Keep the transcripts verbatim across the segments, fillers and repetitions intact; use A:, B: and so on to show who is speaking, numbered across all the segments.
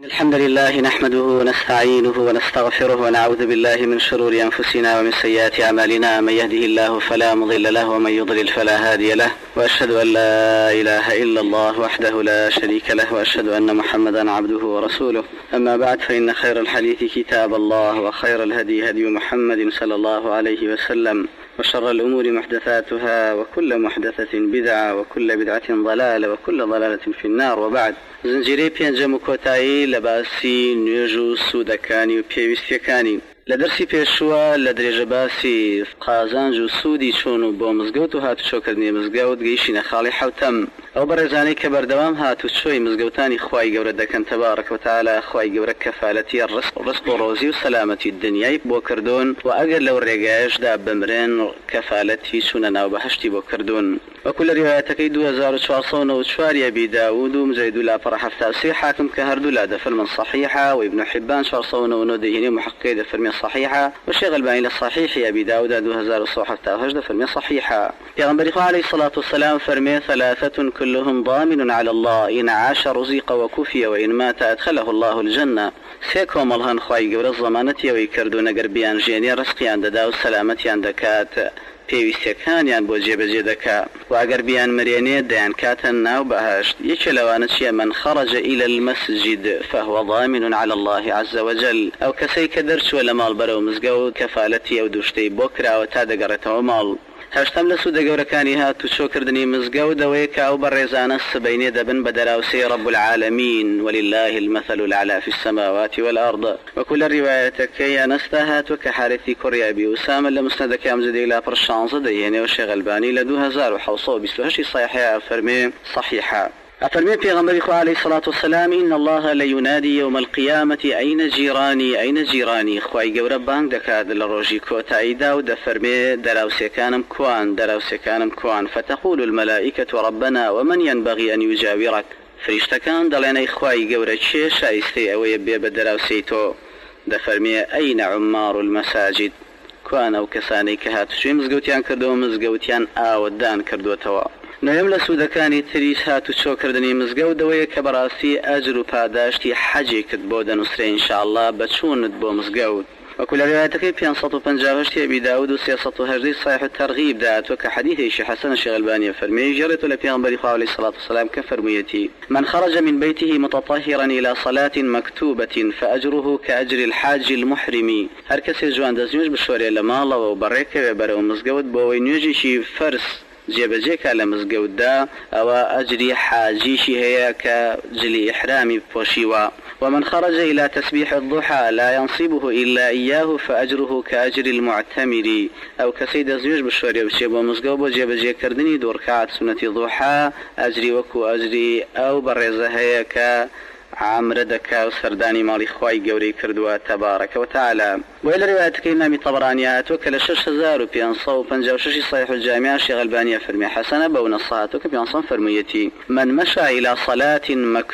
A: الحمد لله نحمده ونستعينه ونستغفره ونعوذ بالله من شرور أنفسنا ومن سيئات أعمالنا. من يهده الله فلا مضل له ومن يضلل فلا هادي له، وأشهد أن لا إله إلا الله وحده لا شريك له، وأشهد أن محمدا عبده ورسوله. أما بعد، فإن خير الحديث كتاب الله، وخير الهدي هدي محمد صلى الله عليه وسلم، وشر الأمور محدثاتها، وكل محدثة بدعة، وكل بدعة ضلالة، وكل ضلالة في النار. وبعد، زنجيري بينجم كوتاي لباسي نيجو سودكاني وبيوستيكاني لدرسي بيشوا لدرجة باسي قازانج وسودي شونو بو مزقوت وهاتو شوكرني مزقوت قيشين خالي حوتم أو برزاني كبردوام هاتو شوي مزقوتاني خواي قورة دكان تبارك وتعالى خواي قورة كفالتي الرزق الرزق روزي وسلامتي الدنيا بوكردون، وأقل لو الرقاش دا بمرين كفالتي سننا وبحشتي بوكردون. وكل رواياتك دو هزار وشواصون وشوار يبي داود ومزيد لا فرح فتاسي حاكم كهردو لا دفرم صحيحة، وابن حبان شواصون ونوديهني محقق دفرم صحيحة، والشيخ الباني للصحيح أبي داود دو هزار وصوحة تاهج دفرم صحيحة. يغنبري عليه الصلاة والسلام فرمي ثلاثة كلهم ضامن على الله، إن عاش رزق وكفي، وإن مات أدخله الله الجنة. سيكم الله خواي قبل الضمانة ويكردون قربيان جيني رزقي عند داو السلامة عندكات پێویستەکانیان بۆ جێبەجێ دەکا، و ئەگەر بیان مرێنێ دەیان کاتە ناو بەهشت. یەکێ لەوانە چیە؟ من خرج إلى المسجد فهو ضامن على الله عز وجل، ئەو کەسەی کە دەرچووە لە ماڵ بەرەو مزگەوت کەفالەتی ئەو دوشتەی بۆ کراوە تا دەگەڕێتەوە ماڵ. هەشتم لە سوودە گەورەکانی هاتوو چۆکردنی مزگەوت ئەوەیە کە ئەو بەڕێزانە سبەینێ دەبن بە دەراوسەی رب العالمین، ولله المثل الأعلى في السماوات والأرض. وكل روايتك يا نستهات وكحارثي كوريابي وسام لمسند كامزدي لا برشانز ديني وشيخ الباني لدو هزار وحوصو بسلوهشي صحيحة أفرمي صحيحة أفرمي في غنبري عليه الصلاة والسلام إن الله لينادي يوم القيامة أين جيراني أين جيراني. خواي قورة بانك دكاد للروجي كوتا إيدا ودفرمي دراوسي كانم كوان دراوسي كانم كوان، فتقول الملائكة ربنا ومن ينبغي أن يجاورك. فريشتكان دلين خواي قورة شي شايستي أو يبي بدراوسي تو دفرمي أين عمار المساجد. كوان أو كساني كهات شوي مزقوتيان كردو مزقوتيان آودان كردو توا. نویم لسودەکانی تریش هاتو چۆکردنی مزگەوت دەوەیە کە بەڕاستی ئەجر و پاداشتی حەجێکت بۆ دەنووسرێ ئینشاءالله بەچوونت بۆ مزگەوت. وەکو لە ڕوایەتەکەی پێنج و پەنجا و هەشت ئەبی داود و سێسەد و هەژدەی صحیح التەرغیب داهاتوە کە حەدیثێکی حەسەن شێخ البانی فەرمێ گەڕێتەوە لە پێغەمبەری خوا عەلەیهی الصلاة والسلام کە فەرموویەتی: من خرج من بيته متطهرا إلى صلاة مكتوبة فأجره كأجر الحاج المحرم. هەر کەسێ جوان دەستنوێژ بشۆرێ لە ماڵەوە و بەڕێکەوێ بەرەو مزگەوت بۆ ئەوەی نوێژێکی فەرس جێبەجێکە لە مزگەوتدا، ئەوە ئەجری حاجیشی هەیە کە جلی ئیحرامی پۆشیوە. ومن خرج إلى تسبيح الضحى لا ينصبه إلا إياه فأجره كأجر المعتمر. أو كسيد أزوج بشوري وشيب ومزقو بوجه بجي كردني دور كعت سنة ضحى أجري وكو أجري أو برزة هيك عامر دكا وسرداني مالي خواي قوري كردوا تبارك وتعالى. وإلى روايتك إمام طبرانيات وكل شش هزار وبيانصو وبنجا وشش صحيح الجامعة شيخ البانية فرمي حسنة بون الصلاة وكبيانصو فرميتي: من مشى إلى صلاة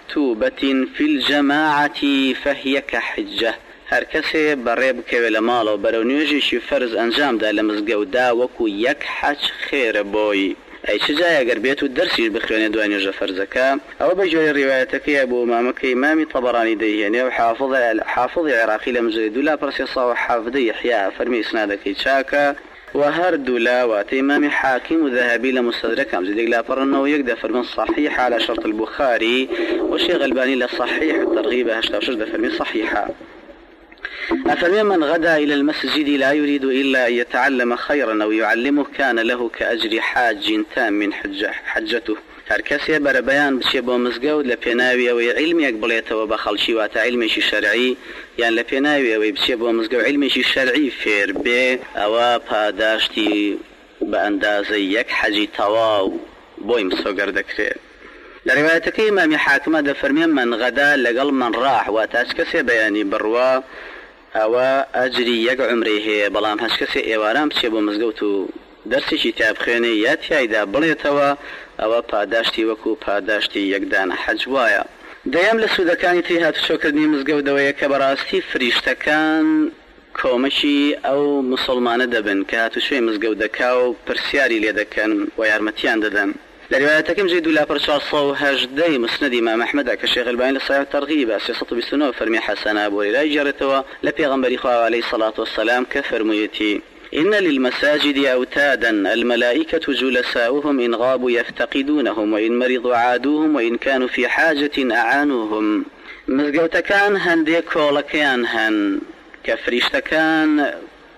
A: مكتوبة في الجماعة فهي كحجة. هر کسی برای بکوی لمال و برای نویجیشی فرض انجام ده لمزگودا وکو یک حج خیر بوی. أي شجاع أجر بيته درسي بخيرنا دواني جا فرزكا. أو بجوري روايتك يا أبو مامك إمامي طبراني ديهني وحافظ حافظ عراقي لمجرد لا برسيصا وحافظ يحيى فرمي إسنادك يتشاكا وهرد لا وات إمامي حاكم وذهبي لمستدرك أمزيد لا برنا ويقدر فرمي صحيح على شرط البخاري وشيخ الباني لصحيح الترغيب هشتا وشجد فرمي صحيحة. أفمن من غدا إلى المسجد لا يريد إلا أن يتعلم خيرا أو يعلمه كان له كأجر حاج تام من حجة حجته. هر کسی بر بیان بچه با مزگەوت لە پێناوی ئەوەی علمیەک بڵێتەوە بە خەڵکی واتە علمێکی شەرعی، یان لە پێناوی ئەوەی بچێ بۆ مزگەوت علمێکی شەرعی فێر بێ، ئەوە پاداشتی بە ئەندازەی یەک حەجی تەواو بۆی مسۆگەر دەکرێت. لە ڕوایەتەکەی ئیمامی حاکمە دەفەرمێ: من غدا لەگەڵ من ڕاح، واتە هەچ کەسێ بەیانی بڕوا ئەوە ئەجری یەک عومرەی هەیە، بەڵام هەچ کەسێ ئێواران بچێ بۆ مزگەوت و دەرسێکی تابخوێنێ یا تیایدا بڵێتەوە، ئەوە پاداشتی وەکو پاداشتی یەکدانە حەج وایە. دەیەم لە سوودەکانی تری هاتوچۆکردنی مزگەوتەوەیە کە بەڕاستی فریشتەکان کۆمەکی ئەو مسلمانە دەبن کە هاتوچۆی مزگەوت دەکا و پرسیاری لێ دەکەن و یارمەتیان دەدەن. لروايتكم جيد لا برشا صو هجدي مسند إمام أحمد كشيخ الباني لصحيح الترغيب سياسة بسنة فرمي حسن أبو لا جرتوا لبيغمبر خواه عليه الصلاة والسلام كفرميتي إن للمساجد أوتادا الملائكة جلساؤهم إن غابوا يفتقدونهم وإن مرضوا عادوهم وإن كانوا في حاجة أعانوهم مزقوتكان هندي كولكيان هن كفريشتكان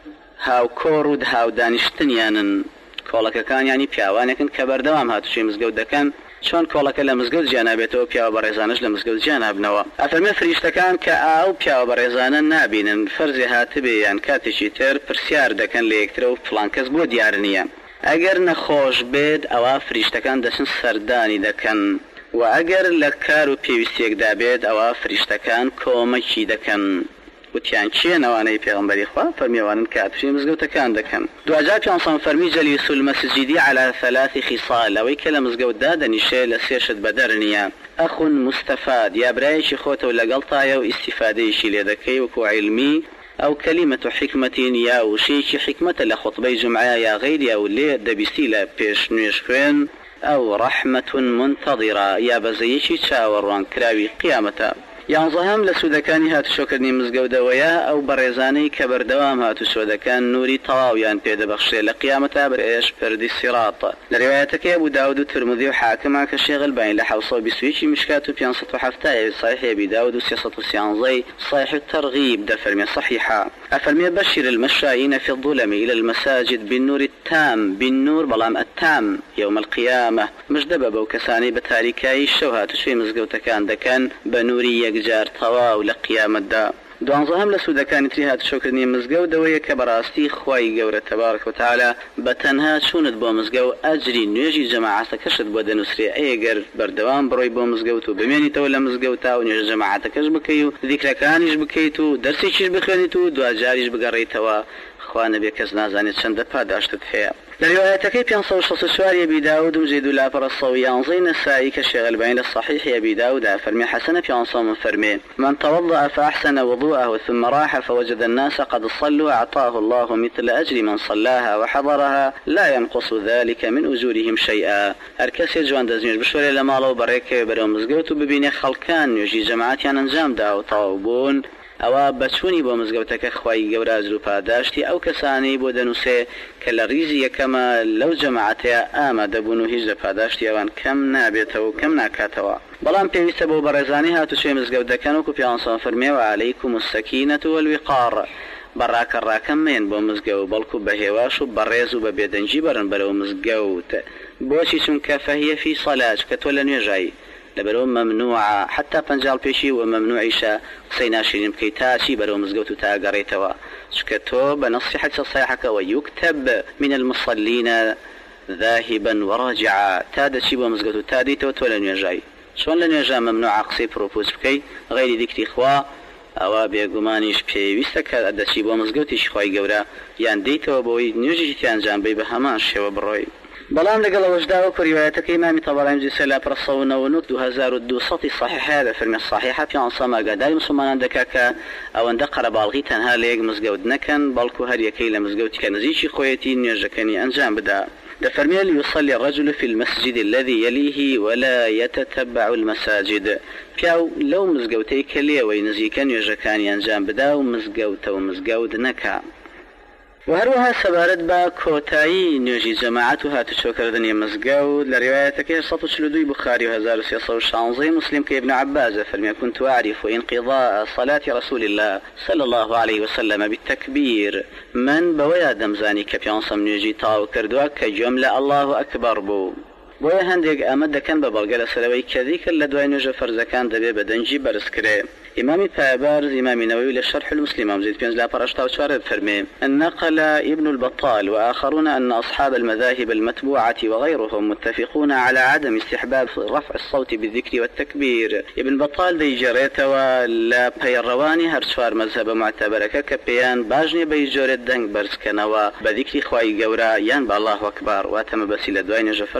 A: هاو كورود هاو دانشتنيان کۆڵەکەکان ینی پیاوانێکن کە بەردەوام هاتوچێ مزگەوت دەکەن چۆن کۆڵەکە لە مزگەوت جیانابێتەوە پیاوە بەڕێزانش لە مزگەوت جیانابنەوە ئەفەرمێ فریشتەکان کە ئاو پیاوە بەڕێزانە نابینن فەرزێ هاتبێ یان کاتێکی تر پرسیار دەکەن لە یەکترە و فڵان کەس بۆ دیار نییە ئەگەر نەخۆش بێت ئەوە فریشتەکان دەچن سەردانی دەکەن و ئەگەر لە کار و پێویستیەکدا بێت ئەوە فریشتەکان کۆمەکی دەکەن وتیان چیە نەوانەی پێغەمبەری خوا فەرمیێوانن کاتژی مزگەوتەکان دەکەن دوجار پیانسان فەرمی جەلیس المەسجدی على ثلاث خصال ئەوەی کە لە مزگەوتدا دەنیشێ لە سێشت بەدەر نییە ئەخ مستەفاد یا برایەکی خۆتەوە لەگەڵتایە و ئیسیفادەیەشی لێ دەکەی وەکو عیلمی ئەو کەلیمەت و حکمەتین یا وشەیەکی حکمەتە لە خوتبەی جمعە یا غەیری ئەو لێ دەبیستی لە پێش نوێژ خوێن ئەو ڕەحمەت منتەظیرە یا بەزەیەکی چاوەڕوان کراوی قیامەتە یانزەهەم لە سوودەکانی هاتوچۆکردنی مزگەوتەوەیە ئەو بەڕێزانەی کە بەردەوام هاتوچۆ دەکەن نوری تەواویان پێدەبەخشێ لە قیامەتا بەرئێش پەردی سیڕات لە ڕێوایەتەکەی ئەبوو داود و ترمذی و حاکما کە شێخ البانی لە حەوت سەد و بیست و یەک مشکات و پێنجسەد و هەفتە صحیح ئەبی داود و سێسەد و سیانزەی صحیح الترغیب دەفەرمێ صحیحە ئەفەرمێ بەشیر المشائین في الظلم إلى المساجد بالنور التام بالنور بەڵام التام يوم القيامة مژدەبە بەو کەسانەی بە تاریکایی شەو هاتوچۆی مزگەوتەکان دەکەن بە نوری جار تەواو لە قیامەتدا دوانزەهەم لە سوودەکانی تری هاتوچۆکردنی مزگەوت دەوەیە کە بەڕاستی خوای گەورە تەبارەک و تەعالا بە تەنها چوونت بۆ مزگەوت ئەجری نوێژی جەماعەتەکەشت بۆ دەنووسرێ ئەگەر بەردەوام بڕۆی بۆ مزگەوت و بمێنیتەوە لە مزگەوتا و نوێژ جەماعەتەکەش بکەی و ذیکرەکانیش بکەیت و دەرسێکیش بخوێنیت و دوجاریش بگەڕێیتەوە خوا نەبێ کەس نازانێت چەندە پاداشتت هەیە لە روايتەکەی پێنجسەد و شەست و چوار ئەبی داود و جێد و لاپەڕە سەد و یانزەی نەسائی کە شێخ البانی لە صحیح ئەبی داودا فەرمێ حەسەنە پیانسەد فەرمێ من توضأ فأحسن وضوءه ثم راح فوجد الناس قد صلوا أعطاه الله مثل أجر من صلاها وحضرها لا ينقص ذلك من أجورهم شيئا هەر کەسێ جوان دەستنوێژ بشوێرێ لە ماڵەوە بەڕێکەوێ بەرەو مزگەوت و ببینێ خەڵکان نوێژی جەماعەتیان ئەنجامدا و تەواو بوون ئەوە بەچوونی بۆ مزگەوتەکە خوای گەورە ئەجر و پاداشتی ئەو کەسانەی بۆ دەنووسێ کە لە ڕیزی یەکەمە لەو جەماعەتەیە ئامادەبوون و هیچ لە پاداشتی ئەوان کەم نابێتەوە و کەم ناکاتەوە بەڵام پێویستە بۆ بەڕێزانی هاتوچێ مزگەوت دەکەن وەکو پیانسەد فەرمێوە عەلەیکم السەکینەة والوقار بەڕاکە ڕاکەم مێن بۆ مزگەوت بەڵکو بە هێواش و بەڕێز و بە بێدەنجی بەرن بەرەو مزگەوت بۆچی چونکە فەهیە فی سەلاج کە تۆ لە نوێژایی لبرو ممنوعة حتى بنجال بيشي وممنوعيشا قسينا شيرين بكي تاشي برو مزقوت تا قريتوا شكتو بنصيحة صحيحك ويكتب من المصلين ذاهبا وراجعا تادا شي بمزقوت تاديتو تولن يجاي شون لن يجا ممنوع قصي بروبوز بكي غير ذكر إخوة ئەوە بێگومانیش پێویستە کە دەچی بۆ مزگەوتیش خوای گەورە یان دەیتەوە بۆی نوێژێکی ئەنجام بدەی بە هەمان شێوە بڕۆی بەڵام لەگەڵ ئەوەشدا وەکو ڕیوایەتەکەی ئیمامی تەبەرانی جوزئی لا پڕ سەد و نەوە و دوو هەزار و دووسەد صحیحە دەفەرمێ صحیحە پیانسەد ئاگاداری مسلمانان دەکا کە ئەوەندە قەرەباڵغی تەنها لە یەک مزگەوت نەکەن بەڵکو هەر یەکەی لە مزگەوتی کە نزیکی خۆیەتی نوێژەکەنی ئەنجام بدا دفرمي ليصلي الرجل في المسجد الذي يليه ولا يتتبع المساجد پیاو لو مزگەوتەی کە لێوەی نزیکە نوێژەکانی ئەنجام بدا و مزگەوتە و مزگەوت نەکا و هەروەها سەبارەت بە کۆتایی نوێژی جەماعەت و هاتوچۆکردنی مزگەوت لە ڕیوایەتەکەی سەد و چل و دوو بوخاری و هەزار و سێسەد و شانزە مسلم کە ابن عباس فەرمێ كنت أعرف انقضاء صلاة رسول الله صلى الله عليه وسلم بالتكبير من بەوەیە دەمزانی کە پیانسەم نوێژی تاو کردووە کە گوێم لە الله ئەکبەر بوو بۆیە هەندێک ئەمە دەکەن بە بەڵگە لەسەرەوەی کە دیکە لە دوای نوێژە فەرزەکان دەبێ بە دەنجی بەرزکرێ إمام پایبارز إمام نووي للشرح المسلم ومزيد بينز لا برشتا وشارب فرمي نقل ابن البطال وآخرون أن أصحاب المذاهب المتبوعة وغيرهم متفقون على عدم استحباب رفع الصوت بالذكر والتكبير ابن بطال دي جريت ولا بيرواني هرشوار مذهب معتبرك كبيان باجني بيجورد دنگ برسكنوا بذكر خواي قورا يان بالله أكبر واتم بسيلة دوين جفر زكانا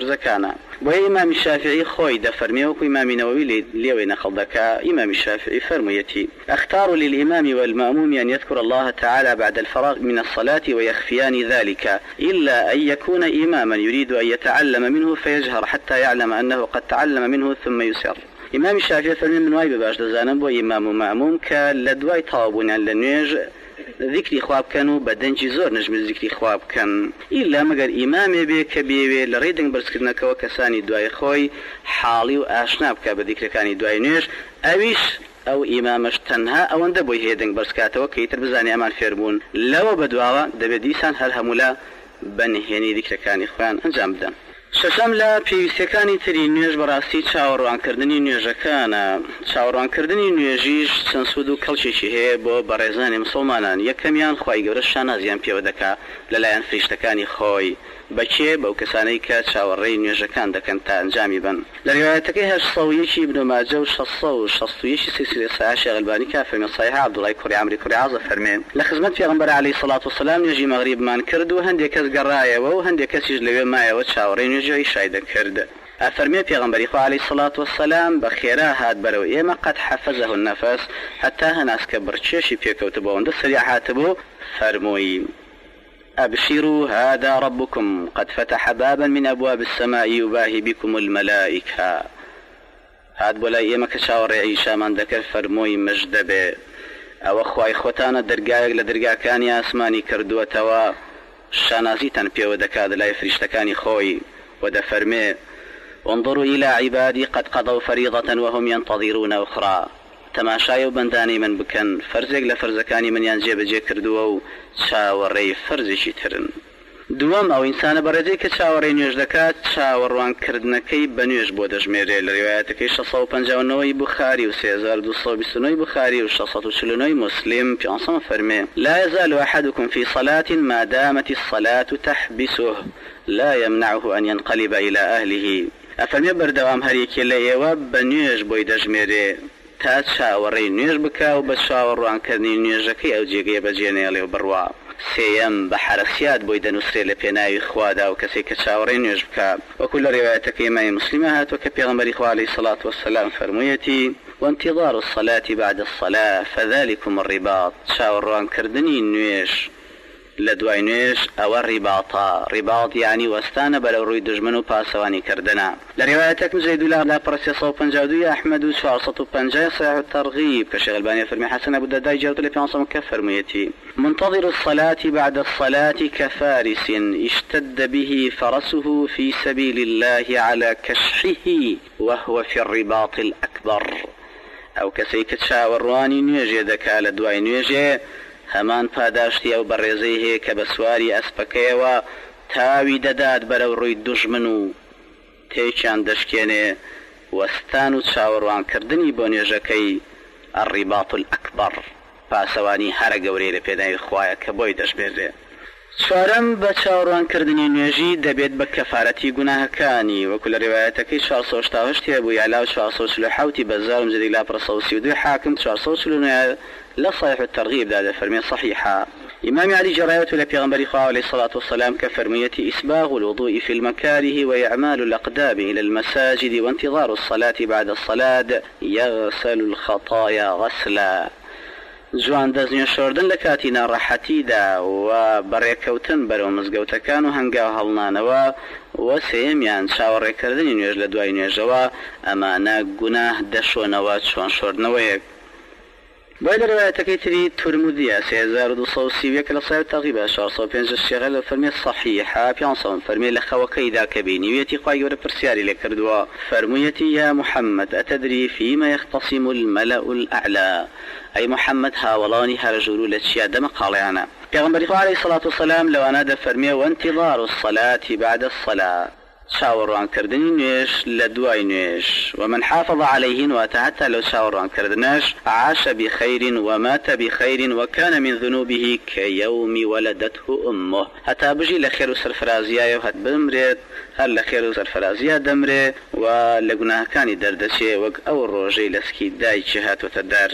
A: نوێژەکانە. بۆ ئیمامی شافعی خۆی دەفەرمێ وەکو ئیمامی نەوەوی لێوەی نەقڵ دەکا. ئیمامی شافعی فەرموویەتی: أختار للإمام والمأموم أن يذكر الله تعالى بعد الفراغ من الصلاة ويخفيان ذلك إلا أن يكون إماما يريد أن يتعلم منه فيجهر حتى يعلم أنه قد تعلم منه ثم يسر. إمام الشافعي فرمي من واي بباش دزانم بو إمام ومأموم كالدواي طابون لنويج ذكري خواب كانوا بدنجي زور نجم ذكري خواب كان إلا مقر إمام بي كبيوي لريدنگ برسكرنك وكساني دواي خوي حالي وآشناب كبذكر كاني دواي نويج أويش أو إمامش تنها أو أن دبوي هيدنگ برسكاته وكيتر بزاني أمان فيربون لو بدواوا دبديسان هل همولا بنهيني ذكر كاني خوان انجام بدن. شەشەم لە پێویستیەکانی تری نوێژ بەڕاستی چاوەڕوانکردنی نوێژەکانە. چاوەڕوانکردنی نوێژیش چەند سوود و کەڵکێکی هەیە بۆ بەڕێزانی مسلمانان. یەکەمیان خوای گەورە شانازیان پێوە دەکا لەلایەن فریشتەکانی خۆی بەکێ بەو کەسانەی کە چاوەڕێی نوێژەکان دەکەن تا ئەنجامی بن. لە ڕیوایەتەکەی هەشت سەد و یەک ابن ماجە و شەشت سەد و شەست و یەک سلسلة صحیحە شێخ ئەلبانی کا فەرمێ صحیحە عەبدوڵای کوڕی عەمری کوڕی عازە فەرمێ لە خزمەت پێغەمبەر عەلەیهی سەڵات وسەلام نوێژی مەغریبمان کرد و هەندێک کەس گەڕایەوە و هەندێک کەسیش لەوێ مایەوە چاوەڕێی نوێژی ئیشای دەکرد. ئەفەرمێ پێغەمبەری خوا عەلەیهی سەڵات وسەلام بە خێرا هات بەرەو ئێمە قەد حەفەزەه النەفەس حتا هەناسکە بڕچێشی پێکەوتە بۆ ئەوەندە سەریع هاتبوو فەرمووی: أبشروا هذا ربكم قد فتح بابا من أبواب السماء يباهي بكم الملائكة. هاد بولا إيما كشاور عيشا من ذكر فرموي مجدبه أو أخوة إخوتانا درقايق لدرقا كاني أسماني كردوة توا شانازيتان بيو دكاد لا يفرشتكاني خوي ودا فرمي: وانظروا إلى عبادي قد قضوا فريضة وهم ينتظرون أخرى. تەماشای و بەندانی من بکەن فەرزێک لە فەرزەکانی منیان جێبەجێ کردووە و چاوەڕێی فەرزێکی ترن. دووەم ئەو ئینسانە بەڕێزەی کە چاوەڕێی نوێژ دەکات چاوەڕوانکردنەکەی بە نوێژ بۆ دەژمێرێ. لە ڕیوایەتەکەی شەش سەد و پەنجا و نۆ بوخاری و سێ هەزار و دووسەد و بیست و نۆ بوخاری و شەش سەد و چل و نۆ مسلم پێنجسەم فەرمێ: لا يزال أحدكم في صلاة ما دامت الصلاة تحبسه لا يمنعه أن ينقلب إلى أهله. ئەفەرمێ بەردەوام هەریەکێ لە ئێوە بە نوێژ بۆی دەژمێرێ تا چاوەڕێی نوێژ بکە و بە چاوەڕوانکردنی نوێژەکەی ئەو جێگەیە بەجێنێڵێ و بڕوا. سێیەم بە حرەسیات بۆی دەنووسرێ لە پێناوی خوادا و کەسێک کە چاوەڕێی نوێژ بکە. وەکو لە ڕیوایەتەکەی ئیمامی موسڵیمە هاتووە کە پێغەمبەری خوا عەلەیهی سەڵات وەسەلام فەرموویەتی: وانتظار الصلاة بعد الصلاة فذلكم الرباط. چاوەڕوانکردنی نوێژ لە دوای نوێژ ئەوە ڕیباطە. ڕیباط یعنی وەستانە بەرەو ڕووی دژمن و پاسەوانی کردنە. لە ڕیوایەتێک زەید لا لا پڕ سێ سەد و پەنجا و دوو ئەحمەد و چوار سەد و پەنجا صحیح الترغیب کە شێخ ئەلبانی فەرمی حەسەن ئەبو دەردای جاوتە لە پێنجسەم کە فەرموویەتی: منتظر الصلاة بعد الصلاة كفارس اشتد به فرسه في سبيل الله على كشحه وهو في الرباط الأكبر. ئەو کەسەی کە چاوەڕوانی نوێژێ دەکا لە دوای نوێژێ هەمان پاداشتی ئەو بەڕێزەی هەیە کە بە سواری ئەسپەکەیەوە تاوی دەدات بەرەو ڕووی دوژمن و تێکیان دەشکێنێ وەستان و چاوەڕوانکردنی بۆ نوێژەکەی الرباط الأكبر پاسەوانی هەرە گەورەی لە پێداوی خوایە کە بۆی دەشبێرێ. چوارەم بە چاوەڕوانکردنی نوێژی دەبێت بە کەفارەتی گوناهەکانی وەکو لە ڕیوایەتەکەی چوار سەد و هەشتا و هەشت هەیە یالا و چوار سەد و چل و حەوتی بەزار و مجددی لا پڕ سەد و سی و دوو حاکم چوار سەد و چل و نۆ لە صحیح الترغیب دا دەفەرمێ صحیحە. إمام علي جرايته لبيغمبر خواه عليه الصلاة والسلام كفرمية إسباغ الوضوء في المكاره وإعمال الأقدام إلى المساجد وانتظار الصلاة بعد الصلاة يغسل الخطايا غسلا. جوان دەستنوێ شۆردن لە کاتی ناڕەحەتیدا و بەڕێکەوتن بەرەو مزگەوتەکان و هەنگاو هەڵنانەوە و سێمیان چاوەڕێکردنی نوێژ لە دوای نوێژەوە ئەمانە گوناه دەشۆنەوە چۆن شۆردنەوەیەک. بۆی لە ڕیوایەتەکەی تری تورمودیە سێ هەزار و دووسەد و سی و یەک لە سایە تەغیبە چوار سەد و پێنج شێخ لە فەرمێ صحیحە پێنجسەد فەرمێ لە خەوەکەیدا کە بینیوێتی خوای گەورە پرسیاری لێ کردووە فەرموویەتی: یا محەممەد ئەتەدری فیمە یەختەسیم المەلأ الأعلا. أي محمد هاولاني هرجولو لتشيا دم قاليانا. پیغمبر عليه الصلاة والسلام لو أنا دفرمي وانتظار الصلاة بعد الصلاة شاوران كردني نيش لدواي نيش ومن حافظ عليهن واتحتى لو شاوران كردناش عاش بخير ومات بخير وكان من ذنوبه كيوم ولدته أمه. حتى بجي لخير سرفرازيا وهت بمريت هل لخير سرفرازيا دمري ولقناه كان دردشي وق أو الروجي لسكي داي جهات وتدار.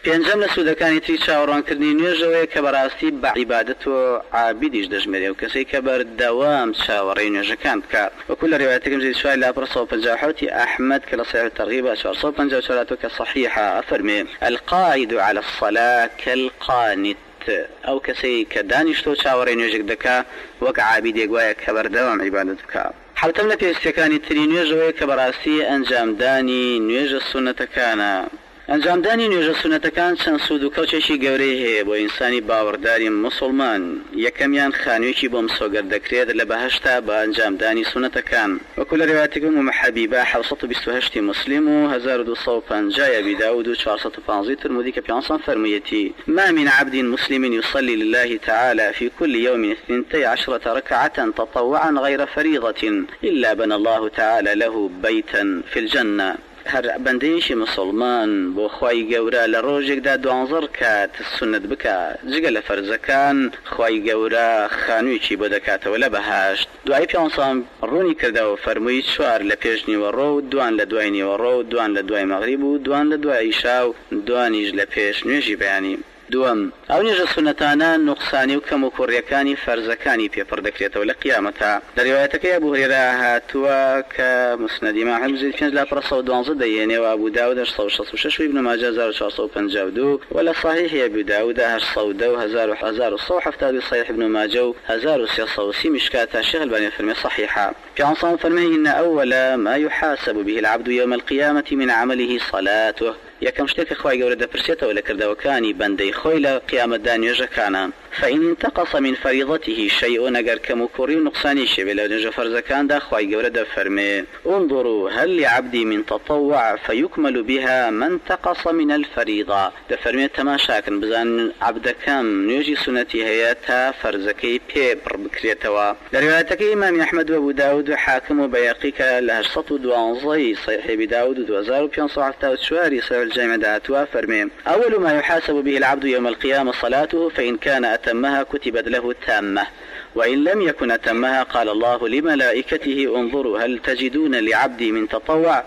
A: پێنجەم لە سوودەکانی تری چاوەڕوانکردنی نوێژەوەیە کە بەڕاستی بە عیبادەت و عابیدیش دەژمێرێ و کەسەی کە بەردەوام چاوەڕێی نوێژەکان بکات وەکو لە ڕێوایەتێکم جێی سوای لاپڕ سەد و پەنجا و حوت ئەحمەد کە لە صحیح الترغیب چوارسەد و پەنجا و چوار کە صحیحە ئەفەرمێ القاعد على الصلاة كالقانت ئەو کەسەی کە دانیشتۆ چاوەڕێی نوێژێک دەکا وەک عابیدێک وایە کە بەردەوام عیبادەت بکات. حوتەم لە پێویستیەکانی تری نوێژەوەیە کە بەڕاستی ئەنجامدانی نوێژە سونەتەکانە. ئەنجامدانی نوێژە سونەتەکان چەند سوود و کەوچێکی گەورەی هەیە بۆ ئینسانی باوەڕداری مسلمان. یەکەمیان خانوویەکی بۆ مسۆگەر دەکرێت لە بەهەشتا بە ئەنجامدانی سونەتەکان وەکو لە ڕێوایەتێکم و حەبیبە حەوت و بیست و هەشت مسلم و هەزار و دووسەد و پەنجا ئەبی داود و چوارسەد و پانزە ترمذی کە پیانسان فەرموویەتی ما من عبد مسلم يصلي لله تعالى في كل يوم اثنتي عشرة ركعة تطوعا غير فريضة إلا بنى الله تعالى له بيتا في الجنة. هەر بەندەیەکی مسلمان بۆ خوای گەورە لە ڕۆژێکدا دوانزە ڕکات سنت بکات جگە لە فەرزەکان خوای گەورە خانوویەکی بۆ دەکاتەوە لە بەهاشت. دوای پیانسان ڕوونی کردەوە فەرمووی چوار لە پێش نیوەڕۆ و دوان لە دوای نیوەڕۆ و دوان لە دوای مەغریب و دوان لە دوای ئیشا و دوانیش لە پێش نوێژی بەیانی. دووەم ئەو نوێژە سونەتانە نوقسانی و کەم و کوڕیەکانی فەرزەکانی پێپڕ دەکرێتەوە لە قیامەتە. لە ڕێوایەتەکەی ئەبوو هورێرە هاتووە کە مسنەدی ئیمام ئەحمەد پێنج لا پڕ سەد و دوانزە دەیێنێ و ئەبوو داود هەشت سەد و شەست و شەش و ئیبن ماجە هەزار و چوارسەد و پەنجا و دوو و لە صحیحی ئەبوو داود هەشت سەد و دە و هەزار و سەد و هەفتاد و صحیح ابن ماجە و هەزار و سێسەد و سی مشکاتە شێخ البانی فەرمێ صحیحە. پیانسان فەرمێ إن أول ما يحاسب به العبد يوم القيامة من عمله صلاته. یەکەم شتێک کە خوای گەورە دەپرسێتەوە لە کردەوەکانی بەندەی خۆی لە قیامەتدا نوێژەکانە. فإن انتقص من فريضته شيء نەگەر کەم و کوڕی و نوقسانی شێوێ لە نوێژە فەرزەکاندا خوای گەورە دەفەرمێ انظروا هل لعبدي من تطوع فيكمل بها ما انتقص من الفريضة. دەفەرمێ تەماشاکن بزانن عەبدەکەم نوێژی سونەتی هەیە تا فەرزەکەی پێبڕ بکرێتەوە. لە ڕێوایەتەکەی ئیمامی ئەحمەد و ئەبوو داود و حاکم و بەیەقی کە لە هەشت سەد و دوانزەی صحیح ئەبی داود و دوو هەزار و پێنج سەد و هەفتاد و چواری صحیح الجامع دهاتوا فرمي أول ما يحاسب به العبد يوم القيامة صلاته فإن كان أتمها كتبت له تامة وإن لم يكن أتمها قال الله لملائكته انظروا هل تجدون لعبدي من تطوع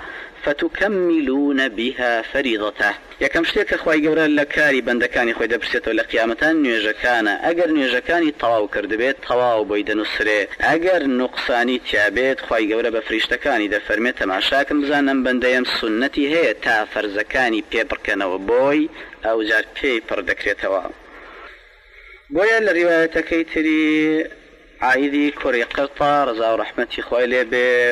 A: فتكملون بها فريضته. یەکەم شتێک کە خوای گەورە لە کاری بەندەکانی خۆی دەپرسێتەوە لە قیامەتان نوێژەکانە. ئەگەر نوێژەکانی تەواو کردبێت تەواو بۆی دەنووسرێ. ئەگەر نوقسانی تیابێت خوای گەورە بە فریشتەکانی دەفەرمێت تەماشاکن بزانم بەندەیەم سونەتی هەیە تا فەرزەکانی پێبڕکەنەوە بۆی ئەو جار پێی پڕ دەکرێتەوە. بۆیە لە ڕیوایەتەکەی تری عايدي كوري قرطة رضا ورحمتي خوالي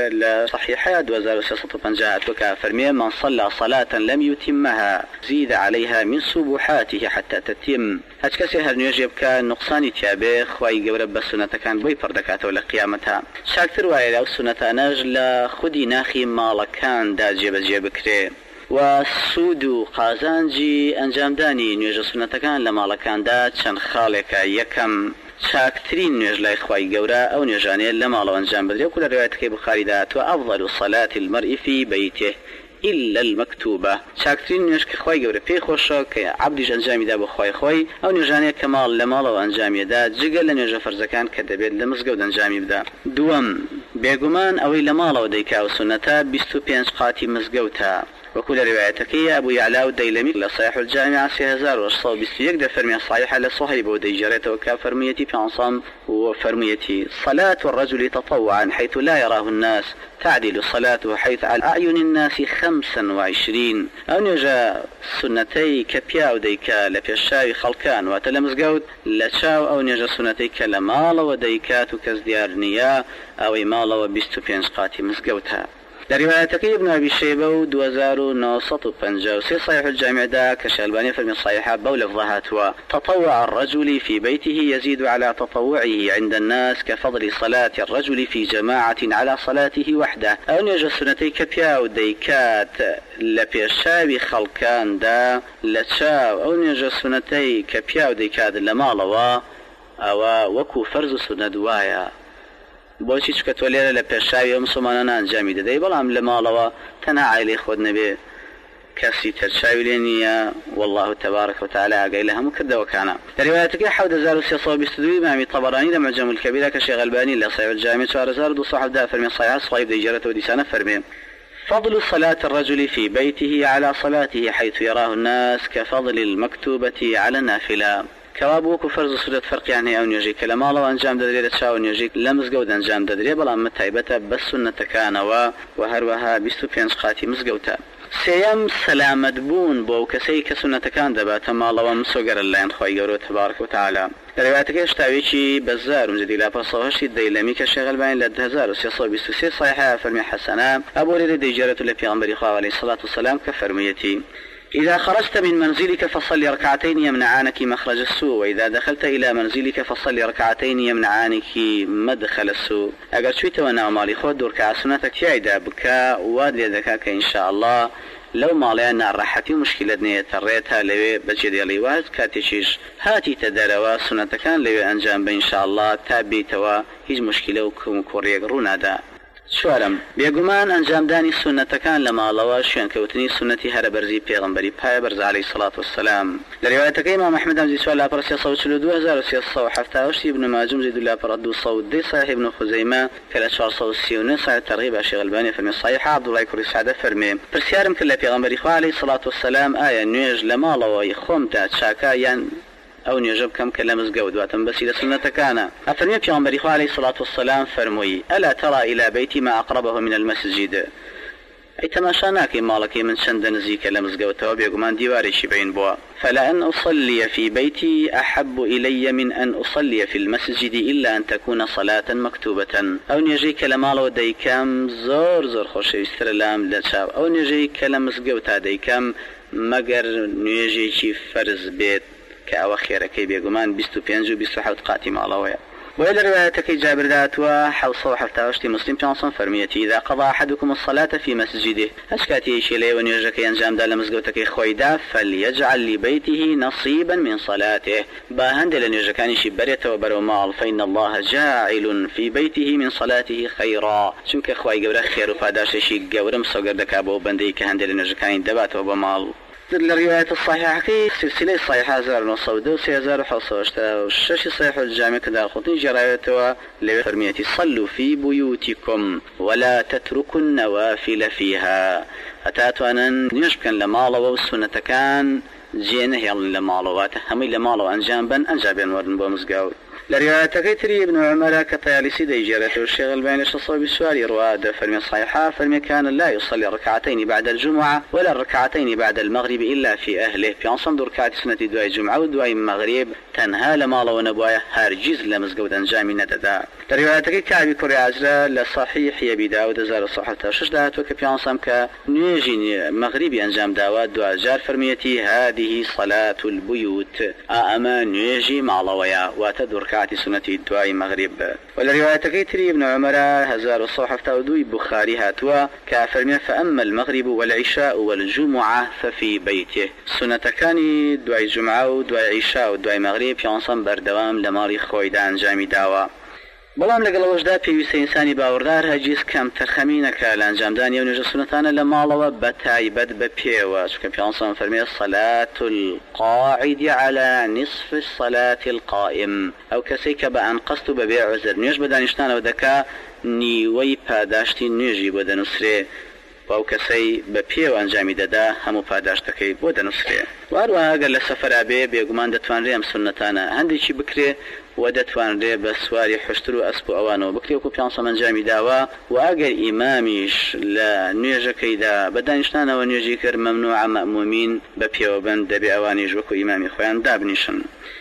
A: بالصحيحة دو هزار وسياسة وبنجاة وكافرمية من صلى صلاة لم يتمها زيد عليها من سبحاته حتى تتم. هاتكسي هر نيجيب كان نقصاني تيابي خواي قورب بالسنة كان بوي پردكاته لقيامتها. شاكتر وايلا والسنة ناجل خودي ناخي مالكان دا جيب جيب كري و سود و قازانجی ئەنجامدانی نوێژە سونەتەکان لە ماڵەکاندا چەند خاڵێکە. یەکەم چاکترین نوێژ لای خوای گەورە ئەو نوێژانەیە لە ماڵەوە ئەنجام بدرێت و لە ڕێوایەتەکەی بوخاریدا هاتووە ئەفضل صلاة المرء في بيته إلا المكتوبة. چاکترین نوێژ کە خوای گەورە پێی خۆشە کە عەبدیش ئەنجامیدا بۆ خوای خۆی ئەو نوێژانەیە کە ماڵ لە ماڵەوە ئەنجامیەدا جگە لە نوێژە فەرزەکان کە دەبێت لە مزگەوت ئەنجامی بدا. دووەم بێگومان ئەوەی لە ماڵەوە دەیکا و سونەتە بیست و پێنج قاتی مزگەوتە وەکو لە ڕێوایەتەکەی ئەبوو یەعلا و دەیلەمی لە صحیح الجامع سێ هەزار و هەشت سەد و بیست و یەک دەفەرمێ صحیحە لە صحیح بۆ دەیجێڕێتەوە کە فەرموویەتی پێنجسەد و فەرموویەتی صلاة الرجل تطوعا حيث لا يراه الناس تعدل صلاته حيث على أعين الناس خمسا وعشرين. أو نجا سنتي كبيا وديكا لبيشاوي خلقان واتلمزقود لشاو أو نجا سنتي كلمال وديكات كزديارنيا أو مال وبيستو بينشقاتي مزقودها. لروايتكي ابن أبي شيبة ودو هزار وتسعمائة وخمسة وخمسين صحيح الجامع دا كشالباني في الصحيحة بولفظهات تطوع الرجل في بيته يزيد على تطوعه عند الناس كفضل صلاة الرجل في جماعة على صلاته وحده. أو نجا سنتي كبيا وديكات لبيشاوي خلقان دا لتشاو أو نجا سنتي كبيا وديكات لمالوا أو وكو فرز سنة دوايا بۆچی چکە تۆ لێرە لە پێشاوی ئەو مسلمانانە ئەنجامی دەدەی بەڵام لە ماڵەوە تەنها عایلەی خۆت نەبێ کەسی تەرچاوی لێ نییە والله تبارك وتعالى ئاگای لە هەموو کردەوەکانە. لە ڕێوایەتەکەی حەوت هەزار و سێسەد و بیست و دوو ئیمامی طەبەرانی لە مەعجەم الکەبیرە کە شێخ ئەلبانی لە صحیح الجامع چوار هەزار و دووسەد و حەڤدە فەرمێ صحیحە صحیح دەیجێڕێتەوە دیسانە فەرمێ فضل صلاة الرجل في بيته على صلاته حيث يراه الناس كفضل المكتوبة على النافلة. كوابوك فرز سورة فرق يعني أو نيجي كلام الله أنجام ددري تشاو نيجي لمز جود أنجام ددري بلا متعبته بس سنة كان و وهروها بيستو بينش قاتي مزجوتا. سيام سلامة بون بو كسي كسنة كان دبات ما الله ومسوجر اللين خيرو تبارك وتعالى. روايتك اشتاويشي بزار مجدي لا بصوهش الديلمي كشغل بين لد هزار وسيصو بيستوسي صحيحة فرمي حسنة أبو ريد ديجارة لبيغمبري خاوة عليه الصلاة والسلام كفرميتي إذا خرجت من منزلك فصل ركعتين يمنعانك مخرج السوء وإذا دخلت إلى منزلك فصل ركعتين يمنعانك مدخل السوء. أقل شويت وانا مالي خود ركع سنتك يعيدا بكاء وادي ذكاك إن شاء الله لو مالينا الراحتي مشكلة نية الريتها لوي بجدي ليواز كاتشيش هاتي تداروا سنة كان لوي أنجام إن شاء الله تابي توا هيج مشكلة وكم كوريك رونادا. شوارم بيقومان أنجام داني سنة كان لما الله شيان كوتني سنتي هر برزي بيغمبري باي برز عليه الصلاة والسلام. لرواية إمام أحمد أمزي سؤال لا برسي صوت شلو هزار وسي الصو حفتا وشتي ابن ماجم زيد الله بردو صوت دي صحيح ابن خزيمة كالأشوار صوت سيوني صحيح الترغيب أشي غلباني فرمي الصحيحة عبد الله كوري سعادة فرمي برسيارم كلا بيغمبري خو عليه الصلاة والسلام آية نيج لما الله يخومتا تشاكا ين أو نيجب كم كلام زجود واتم بس إذا سنة كان أفرمي في عمر عليه الصلاة والسلام فرمي ألا ترى إلى بيتي ما أقربه من المسجد أي تماشاناك مالك من شندن زي كلام زجود توابي قمان ديواري شبعين بوا فلأن أصلي في بيتي أحب إلي من أن أصلي في المسجد إلا أن تكون صلاة مكتوبة. أو نيجي كلام الله ديكام زور زور خوش يسترلام لشاب أو نيجي كلام زجود ديكام مجر نيجي شي فرز بيت كأواخير كي بيجومان بيستو بينجو بيستو حوت قاتم على ويا. وإلى روايتك جابر ذات وحوصه حتى أشتي مسلم بيانصن فرميتي إذا قضى أحدكم الصلاة في مسجده أشكاتي شيلي ونيرجك ينجام دال مزقوتك خويدا فليجعل لبيته نصيبا من صلاته باهند لنيرجكاني شبريت وبرو مال فإن الله جاعل في بيته من صلاته خيرا شنك خوي قبر خير وفاداش شي قبرم سوغر دكابو بندي كهند لنيرجكاني دبات وبمال. الرواية الصحيحة كي سلسلة الصحيحة زار نصود وسي زار حصوشتا والشش صحيح الجامع كذا خطني جرايتها لفرميتي صلوا في بيوتكم ولا تتركوا النوافل فيها أتاتوا أن يشبكن لمالا والسنة كان جينه يلا لمالا همي لمالا أنجامبا أنجابين ورن بومزقاو. لرواية كيتري ابن عمر كطيالسي ديجارته الشيخ الباني الصواب السؤال رواد فرمي الصحيحة فرمي كان لا يصلي ركعتين بعد الجمعة ولا الركعتين بعد المغرب إلا في أهله في أنصم ركعات سنة دواء الجمعة ودواء المغرب تنهى لمالا ونبوايا هارجيز لمزقود أنجامي نددا. لرواية كعبي كوري عجلة لصحيح يبي داود زار صحة تشش دهات وكفي أنصم كنيجي مغربي أنجام داود دواء جار فرميتي هذه صلاة البيوت أما نيجي مع لويا وتدر سنة الدعاء مغرب. والرواية كيتري ابن عمر هزار الصحف تودوي بخاري هاتوا كافرمي فأما المغرب والعشاء والجمعة ففي بيته سنة كان دعاء الجمعة ودعاء عشاء ودعاء مغرب في عنصم بردوام لماري خويدان جامي داوا. بلام لقل وجدات في إنساني باوردار هجيس كم ترخمينك لأنجام داني ونجا سنتانا لما الله بتايبت ببيوا شكا في عنصم فرمي الصلاة القاعد على نصف الصلاة القائم أو كسيك بأن قصد ببيع عزر نيش بدانشتان ودكا نيوي پاداشتي نيجي بدنسري و کسی به پیو انجامی داده همو پاداشتکی بود نصفه. واروا اگر لسفر ابی بیگمان دتوان ریم سنتانه هندی چی بکری و دتوان ری بسواری حشترو اسبو اوانو بکری و کپیانس انجامی داوا و اگر امامیش لنیجه کیدا بدانشتانه و نیجی کر ممنوع مأمومین به پیو بند دبی اوانیش وکو امامی خویان دابنیشن.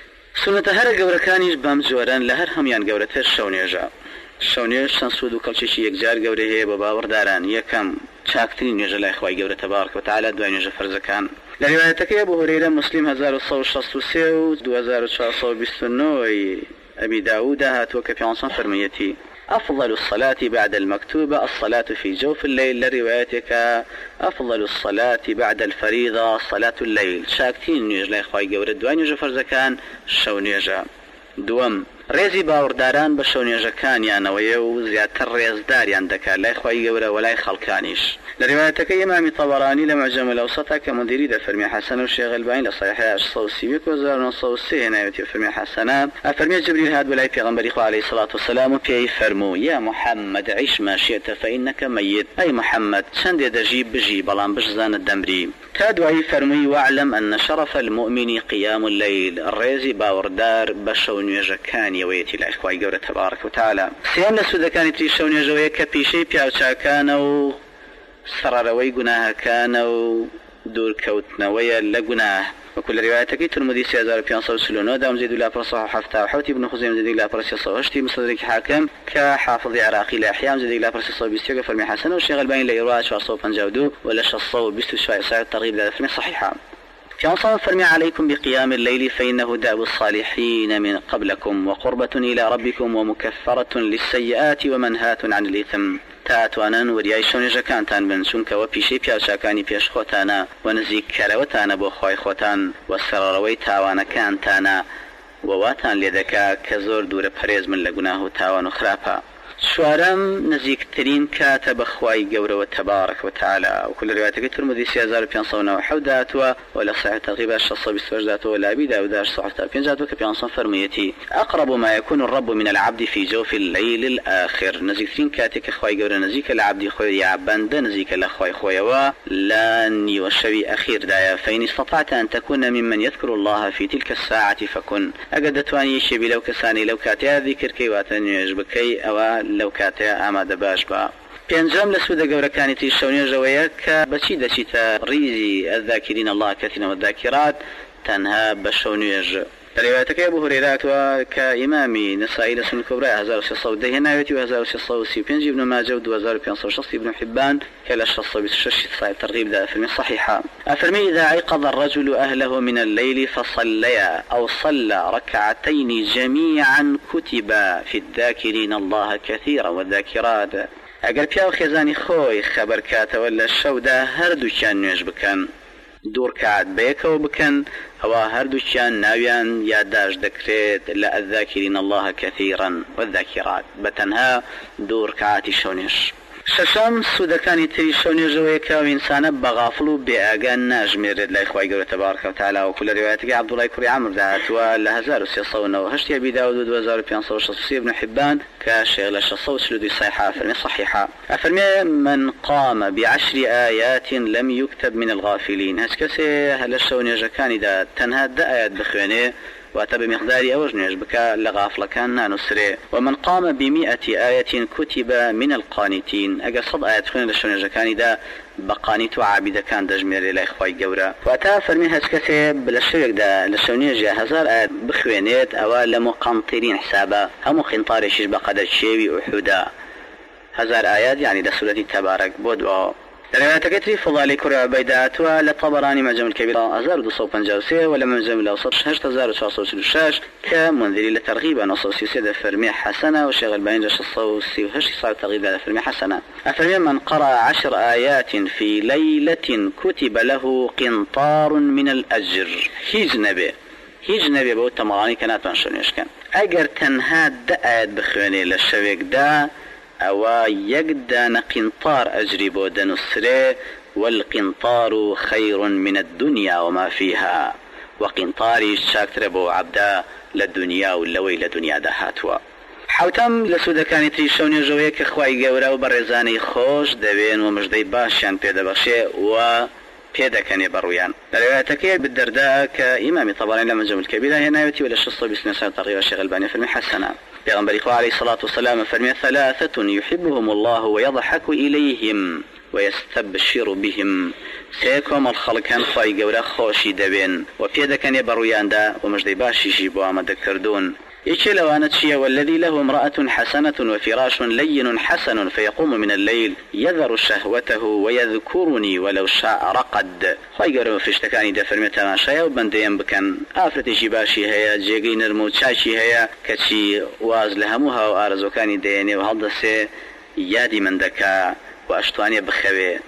A: سنت هر گورکانیش بام جورن لهر همیان گورتر شونیجا. شونیش سنسود و کلچشی یک جار گوره با باورداران یکم چاکترین نوێژە لای خوای گەورە تەبارەکە وتعالە دوای نوێژە فەرزەکان. لە ریوایەتەکەی ئەبوو هورەیرە مسلم هەزار و سەد و شەست و سێ و دوو هەزار و چوار سەد و بیست و نۆ ئەبی داوودە هاتووە کە پێغەمبەر فەرموویەتی أفضل الصلاة بعد المكتوبة الصلاة في جوف الليل. لروايتك أفضل الصلاة بعد الفريضة صلاة الليل. شاكتين نوێژ لای خوای گەورە دوای نوێژە فەرزەکان شەو نوێژە. دووەم ڕێزی باوەڕداران بە شەو نوێژەکانیانەوەیە و زیاتر ڕێزداریان دەکات لای خۆی گەورە و لای خەڵکانیش. لە ڕیوایەتەکەی ئیمامی طەبەرانی لە مەعجەم الأوسەطە کە مندیری دەفەرمێ حەسەن و شێخ ئەلبانی لە صحیح هەشت سەد و سی و یەک و هەزار و نۆ سەد و سێ هێناوێتی و فەرمێ حەسەنە ئەفەرمێ جبریل هات بەلای پێغەمبەری خوا عەلەیهی سەڵات وسەلام و پێی فەرموو یا محەممەد عیش ما شئت فإنك ميت. ئەی محەممەد چەندێ دەژی بژی بەڵام بشزانت دەمری. تا دوایی فەرمووی واعلم أن شرف المؤمن قيام الليل. ڕێزی باوەڕدار بە شەو نوێژەکانیەوەیەتی لای خوای گەورە تەبارەک و تەعالا. سێم لە سوودەکانی تری شەو نوێژەوەیە کە پیشەی پیاوچاکانە و سەرەڕەوەی گوناهەکانە و دوورکەوتنەوەیە لە گوناه. وەکو لە ڕیوایەتەکەی ترمذی سێ هەزار و پێنج سەد و چل و نۆ دام زەید و لاپەڕە سەد و حەفتا و حەوت ابن خزەیمە زەید و لاپەڕە سێ سەد و هەشت مستەدرەکی حاکم کە حافظی عراقی لە ئیحیا زەید و لاپەڕە سێ سەد و بیست و یەک فەرمی حەسەن و شێخ ئەلبانی لە ئیروا چوار سەد و پەنجا و دوو و لە شەش سەد و بیست و چوار ساعت تەرغیب لە فەرمی صحیحە. كما صار فرمي عليكم بقيام الليل فإنه دأب الصالحين من قبلكم وقربة إلى ربكم ومكفرة للسيئات ومنهاة عن الإثم. تاتوانن وریای شەونێژەکانتان بن چونکە وە پیشەی پیاوچاکانی پێش خۆتانە و نزیککەرەوەتانە بۆ خۆی خۆتان و سەرەڕەوەی تاوانەکانتانە و واتان لێ دەکا کە زۆر دوورە پەرێز من لە گوناه و تاوان و خراپە. چوارەم نزیکترین کاتە بەخوای گەورەوە تەبارەک و تەعالا. وەکو لە ڕیوایەتەکەی ترمذی سێ هەزار و پێنج سەد و نۆ و حەوت داتووە و لە صحیح تەرغیب شەش سەد و بیست و هەشت داتووە لە ئەبی داود هەشت سەد و هەفتاد و پێنج داتووە کە پێغەمبەر فەرموویەتی أقرب ما يكون الرب من العبد في جوف الليل الآخر. نزیکترین کاتێک کە خوای گەورە نزیکە لە عەبدی خۆی یا بەندە نزیکە لە خوای خۆیەوە لە نیوە شەوی ئەخیردایە. فإن استطعت أن تكون ممن يذكر الله في تلك الساعة فكن. ئەگەر دەتوانی شێبی لەو کەسانی لەو کاتەیە ذیکرکەی واتە نوێژ بکەی ئەوە لەو کاتەیە ئامادە باش بە. پێنجەم لە سوودە گەورەکانی تری شەو نوێژەوەیە کە بەچی دەچیتە ڕیزی الذاکرین الله كثيرا والذاکرات تەنها بە شەو نوێژ. روايتك أبو هريرة كإمامي نسائي لسنة كبرى هزار وسيصة وديه ناويتي وهزار وسيصة وسيبينجي ابن ماجه وهزار وبينصة وشصي ابن حبان كلا الشصة بسشش صاحب ترغيب ذا فيلم صحيحة. أفرمي إذا عقض الرجل أهله من الليل فصليا أو صلى ركعتين جميعا كتب في الذاكرين الله كثيرا والذاكرات. أقل بياو خزاني خوي خبر كاتا ولا الشودة هردو كان نوش بكان دور کات بەیەکەوە بکەن ئەوە هەردووچیان ناویان یادداش دەکرێت لە الذاکرین الله كثيرا والذاکرات بە تەنها دوور کاتی شەونێژ. شەشەم سوودەکانی تری شەونێژەوەیە کە ئینسانە بەغافڵ و بێئاگان ناژمێرێت لای خوای گەورە تەبارەکە و تەعالا. وەکو لە ڕیوایەتەکەی عەبدوڵای کوڕی عەمر داهاتووە لە هەزار و سێسەد و نەوە و هەشت ئەبی داود و دوو هەزار و پێنج سەد و شەست و سێ ابن حبان کە شێخ لە شەش سەد و چل و دوو صحیحە فەرمێ صحیحە. ئەفەرمێ من قام بعشر آيات لم يكتب من الغافلين. هەچ کەسێ لە شەونێژەکانیدا تەنها دە ئايات بخوێنێ واتە بمقداری ئەوەش نوێژ بکە لە غافڵەکان نانووسرێ. ومن قام بمئة آية كتب من القانتين. ئەگەر سەد ئايات خوێن لە شەونێژەکانیدا بە قانیت و عابیدەکان دەژمێرێ لای خوای گەورە. واتە فەرمی هەچ کەسێ لە شەوێکدا لە شەونێژە هەزار ئايات بخوێنێت ئەوە لە مقنطرین حسابە هەموو قینطارێکیش بە قەدەر شێوی ئوحودا. هەزار ئايات یعنی لە سوورەتی تەبارەک بۆ دووە. روايتك تري فضالي كرة عبيدات ولا طبراني معجم الكبير هزار ودو صوب بنجاوسي ولا معجم الأوسط هشت هزار وتسعة وشاش كمنذري لترغيب أنا صوصي سيدة فرمي حسنة وشغل بين جاش الصوصي وهش صار ترغيب هذا فرمي حسنة. أفرمي من قرأ عشر آيات في ليلة كتب له قنطار من الأجر. هيج نبي هيج نبي بو تمراني كانت منشونيش كان أجر تنها دقات بخواني للشويك دا أو يقدان قنطار أجري بود نسري والقنطار خير من الدنيا وما فيها. وقنطاري شاكتر بو عبدا للدنيا واللوي لدنيا دهاتوا. حوتم لسودا كانت ريشوني جويك اخواي قورا وبرزاني خوش دبين ومجدي باشيان بيدا بخشي و بيدا كان برويان. روايتك بالدرداء كإمام طبراني لما جمع الكبيرة هنا يوتي ولا شصة بسنة سنة تغيير الشيخ الباني في المحسنة. پیغمبر خدا عليه الصلاة والسلام فرمي ثلاثة يحبهم الله ويضحك إليهم ويستبشر بهم. سيكم الخلق كان خواي قولا خوشي دبين وبيدا كان يبرويان دا ومجدي باشي جيبوا عما ذكردون. يشي لوانت شيء والذي له امرأة حسنة وفراش لين حسن فيقوم من الليل يذر شهوته ويذكرني ولو شاء رقد. خواهي قرم فشتكاني دا فرمي تماشايا وبندين بكن آفرتي جيباشي هيا جيقي نرمو تشاشي هيا كتشي واز لهموها وآرزوكاني ديني وهالدسي يادي من دكا واشتواني بخوي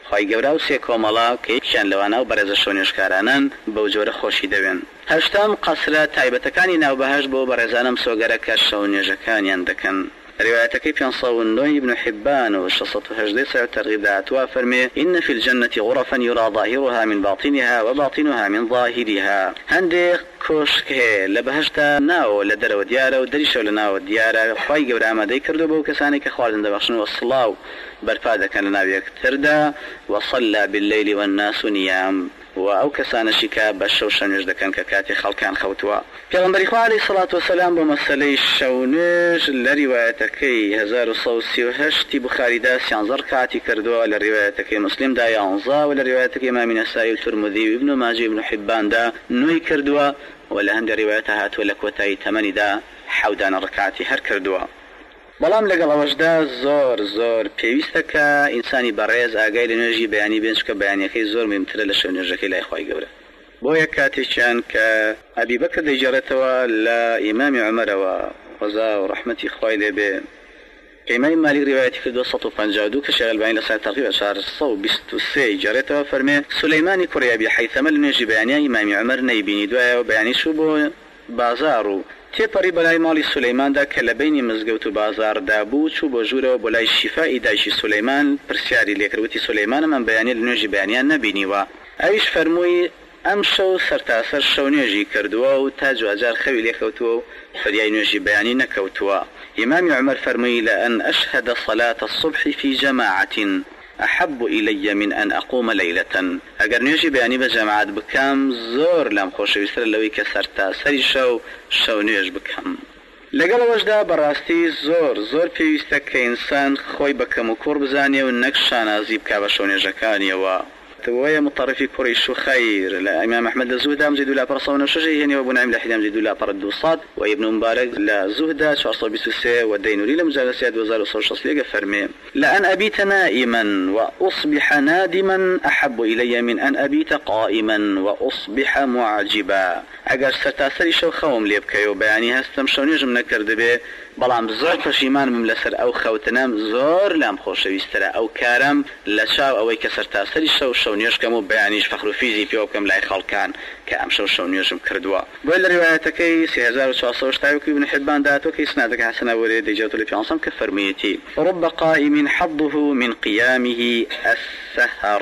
A: خی گەورە و سێ کۆمەڵا کە یەکیان لەوانە و بەڕێزە شەونێژکارانن بەو جۆرە خۆشی دەوێن. هەشتم قەسرە تایبەتەکانی ناوبەهەشت بۆ بەڕێزانم سۆگەرە کە شەونێژەکانیان دەکەن. روايتك بيان صون ابن حبان وشصة هجدي سعود ترغيب دعاتوا فرمي إن في الجنة غرفا يرى ظاهرها من باطنها وباطنها من ظاهرها هندي كوشك لبهشتا ناو لدرو ديارة ودريشو لناو ديارة خواهي قبر آمادي كردو بو كساني كخوالدن دبخشن والصلاو برفادة كان لناو يكتردا وصلى بالليل والناس نيام و ئەو کەسانەشیکە بە شەو شەونێژ دەکەن کە کاتی خەڵکان خەوتووە. پێغەمبەری خوا عەلەیهی سەڵات وسەلام بۆ مەسەلەی شەونێژ لە ریوایەتەکەی هەزار و سەد و سی و هەشتی بوخاریدا سیانزە ڕکعاتی کردووە، لە ریوایەتەکەی مسلمدا یانزە و لە ریوایەتەکەی ئیمامی نەسائی و تورمذی و ئیبن ماجه و ئیبن حیباندا نۆی کردووە و لە هەندێک ریوایەتە هاتووە لە کۆتایی تەمەنیدا حەودانە ڕکعاتی هەر کردووە. بەڵام لەگەڵ ئەوەشدا زۆر زۆر پێویستە کە ئینسانی بەڕێز ئاگای لە نوێژی بەیانی بێن چکە بەیانیەکەی زۆر مهمترە لە شەونێژەکەی لای خوای گەورە. بۆ یەک کاتێکیان کە ئەبی بەکر دەیجێڕێتەوە لە ئیمامی عومەرەوە ڕەزا و ڕەحمەتی خوای لێ بێ، ئیمامی مالیک ڕیوایەتی کردووە سەد و پەنجا و دوو کە شێخ ئەلبانی لەسەر تەرغیب چوار سەد و بیست و سێ جێڕێتەوە فەرمێ سولەیمانی کوڕی ئەبی حەیثەمە لە نوێژی بەیانیە ئیمامی عومەر نەیبینی، دوایەوە بەیانی چوو بۆ بازار و تێپەڕی بەلای ماڵی سولەیماندا کە لە بینی مزگەوت و بازاردا بوو، چوو بۆ ژوورەوە بۆ لای شیفای دایشی سولەیمان پرسیاری لێکردوتی سولەیمانم ئەم بەیانیە لە نوێژی بەیانیان نەبینیوە. ئەویش فەرمووی ئەم شەو سەرتاسەر شەو نوێژی کردووە و تا جوجار خەوی لێکەوتووە و فریای نوێژی بەیانی نەکەوتووە. ئیمامی عومەر فەرمووی لأن أشهد صلاة الصبح في جماعة أحب إلي من أن أقوم ليلة. أجر نيجي بياني بجماعة بكام زور لام خوش يسر لوي كسرتا سري شو شو نيج بكام. لەگەڵ ئەوەشدا بەڕاستی زۆر زۆر پێویستە کە ئینسان خۆی بەکەم و کوڕ بزانێ و نەک شانازی بکا بە شەونێژەکانیەوە. وهي مطرفي قريش خير لا إمام أحمد الزهدة مزيد لا برصون وشجي هني وابو نعيم لحدام مزيد لا برد وصاد وابن مبارك لا زهدة شعصر بسوسي والدينوري لمجالسيات وزار وصول شخصية فرمي لأن أبيت نائما وأصبح نادما أحب إلي من أن أبيت قائما وأصبح معجبا. أجر ستاسري شو خوم ليبكيو بياني هستم شو نجم نكرد به بەڵام زۆر پەشیمانم لەسەر ئەو خەوتنەم زۆر لام خۆشەویسترە ئەو کارم لە چاو ئەوەی کە سەرتاسەری شەو شەو نوێژکەم و بەیانیش فەخر و فیزی پێوە بکەم لای خەڵکان کە ئەم شەو شەو نوێژم کردووە. بۆیە لە ڕیوایەتەکەی سێ هەزار و چوارسەد و هەشتا ئیبن حیبان داهاتوە کە ئیسنادەکە حەسەنە وەرێ دەیجێتەوە لە پێغەمبەر کە فەرموویەتی رب قائم حظه من قيامه السهر.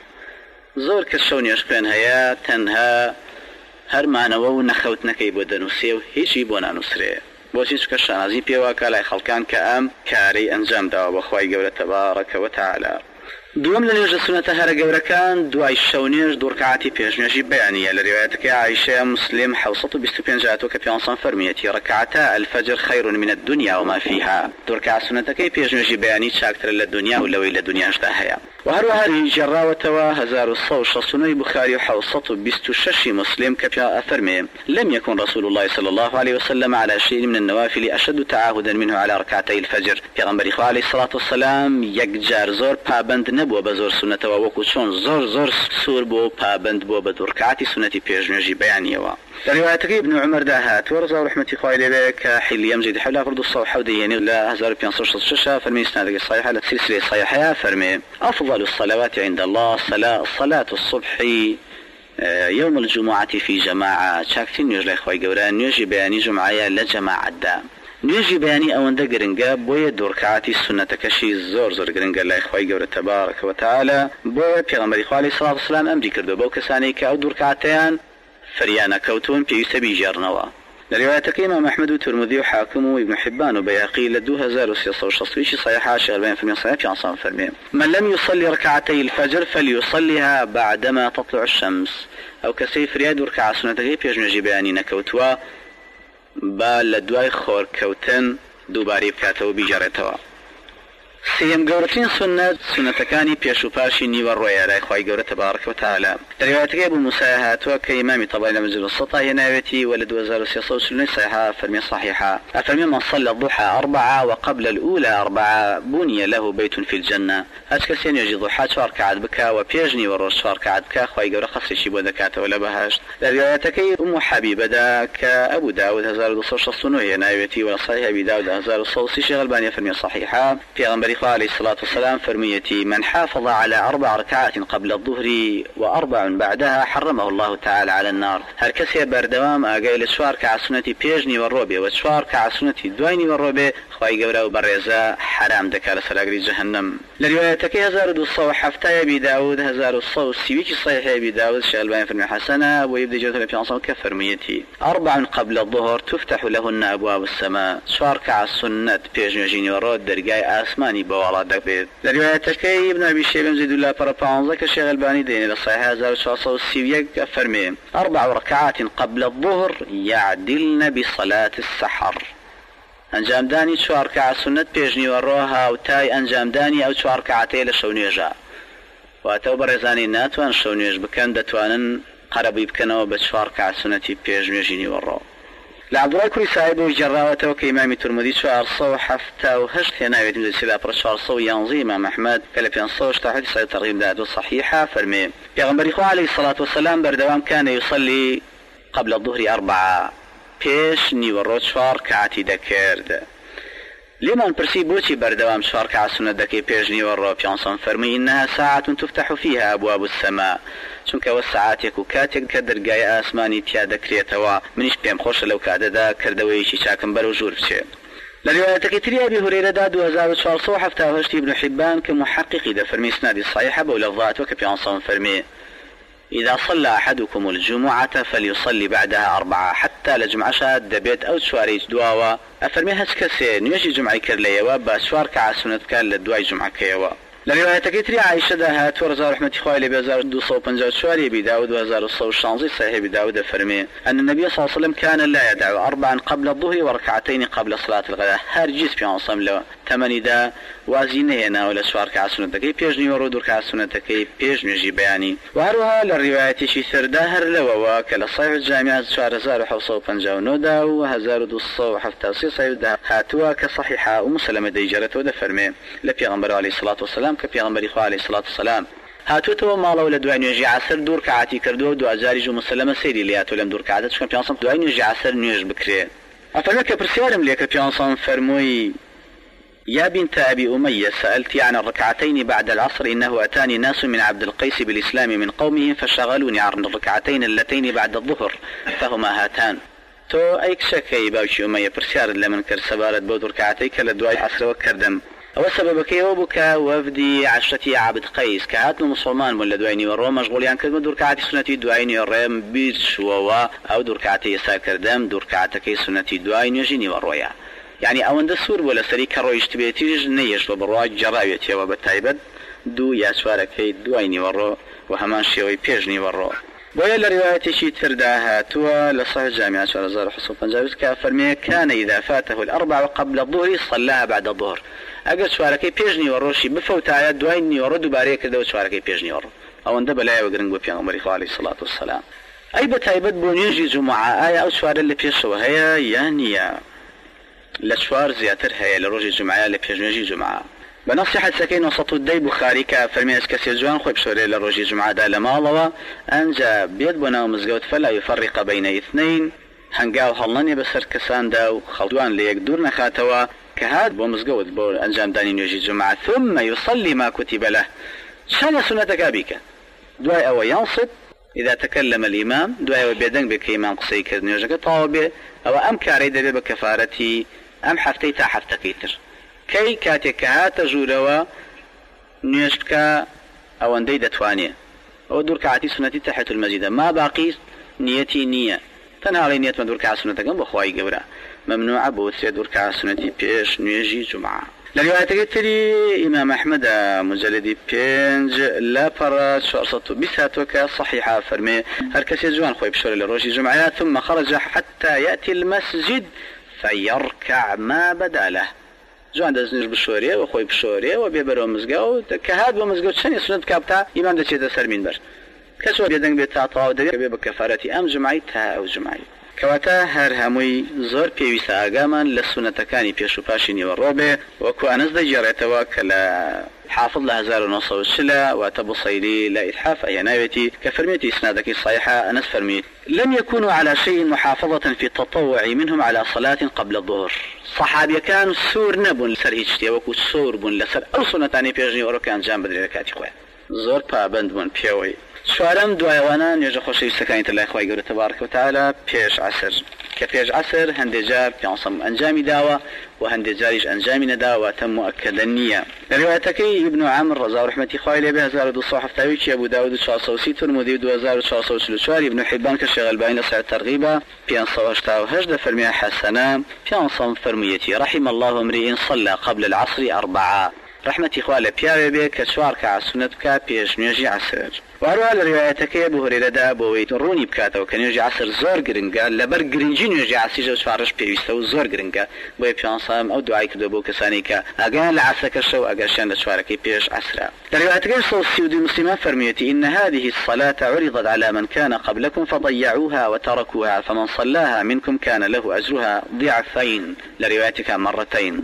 A: زۆر کەس شەو نوێژکردن هەیە تەنها هەرمانەوە و نەخەوتنەکەی بۆ دەنووسێ و هیچی بۆ نانووسرێ. بۆچی چکە شانازی پێواکە لای خەڵکان کە ئەم کارەی ئەنجام داوە بە خوای گەورە تەبارەکە وتەعالا. دووەم لە نوێژە سونەتە هەرە گەورەکان دوای شەو نوێژ دوو ڕکعاتی پێشنوێژی بەیانیە. لە ڕیوایەتەکەی عایشە مسلم حەوت و بیست و پێنج هاتووە کە پێغەمبەر فەرموویەتی ڕکعتا الفجر خەیر من الدنيا وما فيها. دوو ڕکعات سونەتەکەی پێشنوێژی بەیانی چاکترە لە دنیا و لەوەی لە دنیاشدا هەیە. وهروها جراوتوا هزار الصو شصني بخاري وحوصة بست ششي مسلم كفي أفرمي لم يكن رسول الله صلى الله عليه وسلم على شيء من النوافل أشد تعاهدا منه على ركعتي الفجر. پیغمبر خدا عليه الصلاة والسلام يكجار زور پابند نبو بزور سنة ووكو چون زور زور سور بو پابند بو بدور ركعتي سنة بيجنجي بيانيوا. روايتك ابن عمر داهات ورزا ورحمة خوالي لك حل يمزيد حلا فرد الصوح وديني لا هزار بينصر ششة فرمي سنادك الصحيحة لسلسلة صحيحة فرمي أفضل الصلوات عند الله صلاة صلاة الصبح يوم الجمعة في جماعة شاكتين نجلي خوي قوران نيجي بياني جمعة لجماعة دا نيجي بياني أون دا قرنقا بويا دوركعاتي السنة كشي زور زور قرنقا لا خوي قورة تبارك وتعالى بويا بيغمبري خوالي صلاة والسلام أمري كردو بو كساني كأو دوركعتين فريانا كوتون بيوسى بيجارنوا. لروايتك إمام أحمد والترمذي وحاكم وابن حبان وبيهقي لدو هزار وسيصة وشصويش صحيحة شغلين في المصحف في عصام فرمي من لم يصلي ركعتي الفجر فليصليها بعدما تطلع الشمس أو كسيف رياد وركع سنتي بيجنجي بياني نكوتوا بال لدواي خور كوتن دوباري بكاتو بيجارتوا. سيم قورتين سنة سنة كاني بيشو باشي نيوار رويا لا إخوائي قورة تبارك وتعالى. روايتك أبو مساهات وكإمامي طبعا لمنزل السطا يناوتي ولد وزار السياسة وسلني صحيحة فرمي صحيحة أفرمي من صلى الضحى أربعة وقبل الأولى أربعة بني له بيت في الجنة. أشكسين يجي ضحى شوار كعد بكا وبيجني وروش شوار كعد بكا إخوائي قورة خصي شيبو ذكاته ولا بهاشت. روايتك أم حبيبة دا كأبو داود هزار دوصر شصنو يناوتي وصحيح أبي داود هزار الصوصي شغل بانيا فرمي صحيحة في پیغمبر عليه الصلاة والسلام فرميتي من حافظ على أربع ركعات قبل الظهر وأربع بعدها حرمه الله تعالى على النار. هر كسي بردوام أقايل شوار كعسنتي بيجني والروبي وشوار كعسنتي دويني والروبي خواهي قولا وبرزا حرام دكال سلاقري جهنم. لروايتك هزار دوصو حفتايا بي داود هزار الصو سيويكي صحيحة بي داود شغلبان فرمي حسنة ويبدأ جوتنا في عنصر كفرميتي أربع قبل الظهر تفتح لهن أبواب السماء شوار كعسنت بيجني وجيني والرود درقاي آسماني بوالا دقبيت. لروايتك ابن أبي شيبان زيد الله برابانزا كشيغ الباني ديني لصحيحة هزار شوصو سيويك فرمي أربع ركعات قبل الظهر يعدلن بصلاة السحر. انجام دانی چوار رکعت سنت پیشنی و روها و تای انجام دانی او چوار رکعتی لشو نوێژە واتە بەڕێزانی ناتوان شەو نوێژ بکەن دەتوانن قەرەبی بکەنەوە بە چوار رکعت سنەتی پێش نوێژی نیوەڕۆ. لە عەبدوڵای کوڕی ساعید جێڕاوەتەوە کە ئیمامی تورمودی چوار سەد و هەفتاد و هەشت هێناوێت مزەسیلا پڕ چوار سەد و یانزە ئیمام ئەحمەد کە لە پێنج سەد و هەشتا حەدیث تەرغیب دادوە صحیحە فەرمێ پێغەمبەری خوا عەلەیهی سەڵات وەسەلام بەردەوام کان یصلی قبل الظهر أربعة پیش نیوەڕۆ چوار رکعتی دەکرد. لمن برسي بوتي بردوام شوار ركعة سنة دكي پیش نیوەڕۆ پیانسان فرمي إنها ساعة تفتح فيها أبواب السماء چونکە والساعاتك وكاتك كدرقاي آسماني تيا دكريتوا منيش بيم خوش لو كاددا كردويشي شاكم برو جور بشي. لروايتك تري أبي هريرة دا دو هزار وشوار سو حفتة وهشتي ابن حبان كمحققي دا فرمي سنادي الصحيحة بولفظات وكبيانسان فرمي إذا صلى أحدكم الجمعة فليصلي بعدها أربعة حتى لجمعة شاد دبيت أو شواريج دواوا أفرمي هسكسي نيجي جمعة كرليوا باشوار كعسنت كان لدواي جمعة كيوا. لروايتك تري عائشة دا هات ورزا رحمة خوالي بهزار دوصو وبنجاو شواري بداود وهزار الصو الشانزي صحيح بداود فرمي أن النبي صلى الله عليه وسلم كان لا يدعو أربعا قبل الظهر وركعتين قبل صلاة الغداء هرجيس بيان صملو تمني دا وازينينا ولا شوار كعسنت دكي بيجني ورود كعسنت دكي بيجني جي بياني. وهروها للرواية شي سردا هر لوا كلا صحيح الجامعة شوار هزار وحوصو وبنجاو نودا وهزار دوصو وحفتة صحيح دا هاتوا كصحيحة ومسلمة ديجرت ودا فرمي لبيغمبر عليه الصلاة والسلام كبيغمبر إخوة عليه الصلاة والسلام هاتوتەوە ماڵەوە لە دوای نوێژی عەسر دوو رکعاتی کردووە دو ئەجاریش و مسلمە سەیری لێهاتووە لەم دوو رکعاتە چونکە پیانسەم دوای نوێژی عەسر نوێژ بکرێ. ئەفەرمێ کە پرسیارم لێ کە پیانسەم فەرمووی يا بنت أبي أمية سألت عن الركعتين بعد العصر إنه أتاني ناس من عبد القيس بالإسلام من قومهم فشغلوني عن الركعتين اللتين بعد الظهر فهما هاتان. تو أيك شكي باوشي أمية برسيار لمن كر سبارت بود ركعتي كلا دواي عصر وكردم أو سبب كيو بك وفدي عشرتي عبد قيس كهاتنا مسلمان من لدويني ورو مشغول يعني كلمة دركعتي سنتي دويني ورم بيرش ووا أو دركعتي ساكردم دركعتك سنتي دويني وجيني ورويا يعني أو عند السور ولا سريك الرويش تبيتيج نيش وبرواج جرايتي وبتايبد دو ياسوارك دويني ورو وهمان شيوي بيجني ورو. بويا لرواية شي ترداها توا لصحيح جامعة شهر حصول بنجابس كافرمي كان إذا فاته الأربع قبل الظهر صلاها بعد الظهر. أجل شواركي بيجني وروشي بفوت آيات دويني ورد باريه كده وشواركي بيجني ورو أو اندب لا يوقرن بو بيغمبر عليه الصلاة والسلام. أي بتايبت بونيجي جمعة آية أو شوار اللي بيشوا هي يعني لشوار زياتر هي لروجي جمعة اللي بيجني جمعة. بنصيحة سكين وسط الدي بخاري كفرمي اسكسي جوان خوب شوري لروجي جمعة دا لما الله أنجا بيد بنا ومزقوت فلا يفرق بين اثنين هنقاو هلاني بسر كسان دا وخلدوان ليك دور نخاتوا كهاد بومزقوت بو أنجام داني نيجي جمعة ثم يصلي ما كتب له شان سنتك أبيك دعاء أو ينصت إذا تكلم الإمام دعاء أو بيدن بك إمام قصي كذن يوجك طاوبة أو أم كاريد بكفارتي أم حفتي تا حفتكيتر كي كاتك هات جوروا نيشتك أو اندي دتوانية أو دور كعاتي سنتي تحت المسجد ما باقي نيتي نية تنها علي نية من دور كعا سنتك بخواي قبرا ممنوع بوثي دور كعا سنتي بيش نيجي جمعة. لرواية تري إمام أحمد مجلدي بينج لا برا شرطة بساتوك صحيحة فرمي هركسي جوان خوي بشوري لروجي جمعة ثم خرج حتى يأتي المسجد فيركع ما بدا له جوان دزنيش بشوري وخوي بشوري وبيبرو مزقاو كهاد ومزقاو تشاني سنت كابتا إمام دا چيدا سر من بر كسو بيدنگ بيتا طاو دبير بكفارتي أم جمعي تا أو جمعي كواتا هر هموي زور بيويسا آقامان لسنتكاني بيشو باشيني والروبي وكو أنز دي جاريتوا كلا حافظ لهزار ونص والشلا واتبو صيلي لا إتحاف أي ناويتي كفرميتي إسنادك الصحيحة أنس فرميت لم يكونوا على شيء محافظة في التطوع منهم على صلاة قبل الظهر صحابي كان سور نبون لسر هيجتيا وكو سور بون لسر أو سنتاني بيجني ورو كان جام بدري ركاتي خواه زور بابند بون بيوي شوارم دوايوانا نيجا خوشي سكانيت الله إخوائي قوله تبارك وتعالى بيش عسر كبيش عسر هندي جار بيانصم أنجامي داوة وهندي جاريش أنجامي نداوة وتم مؤكدا النية روايتكي ابن عمر رضا ورحمة إخوائي لبه هزار دو صحف تاويتي أبو داود شعصو سيتر مدير دو هزار شعصو سلوشواري ابن حبان كشغل باين لسعة ترغيبة بيانصو اشتاو هجد فرمية حسنا بيانصم فرميتي رحم الله امرئ صلى قبل العصر أربعة رحمة إخوالي بياوي بي كشوار كعسنت بكا بيش نيجي عسر وهروها لروايتك أبو هريرة دا بويت روني بكاتا وكان يجي عسر زور قرنقا لبر قرنجين يجي عسر جو شفارش بيويستا زور قرنقا بوي بيانصام أو دعاي كدو بو كسانيكا أقان لعسك الشو أقاشان لشواركي بيش عسرا لروايتك صوصي ودي مسلمة فرميتي إن هذه الصلاة عرضت على من كان قبلكم فضيعوها وتركوها فمن صلاها منكم كان له أجرها ضعفين لروايتك مرتين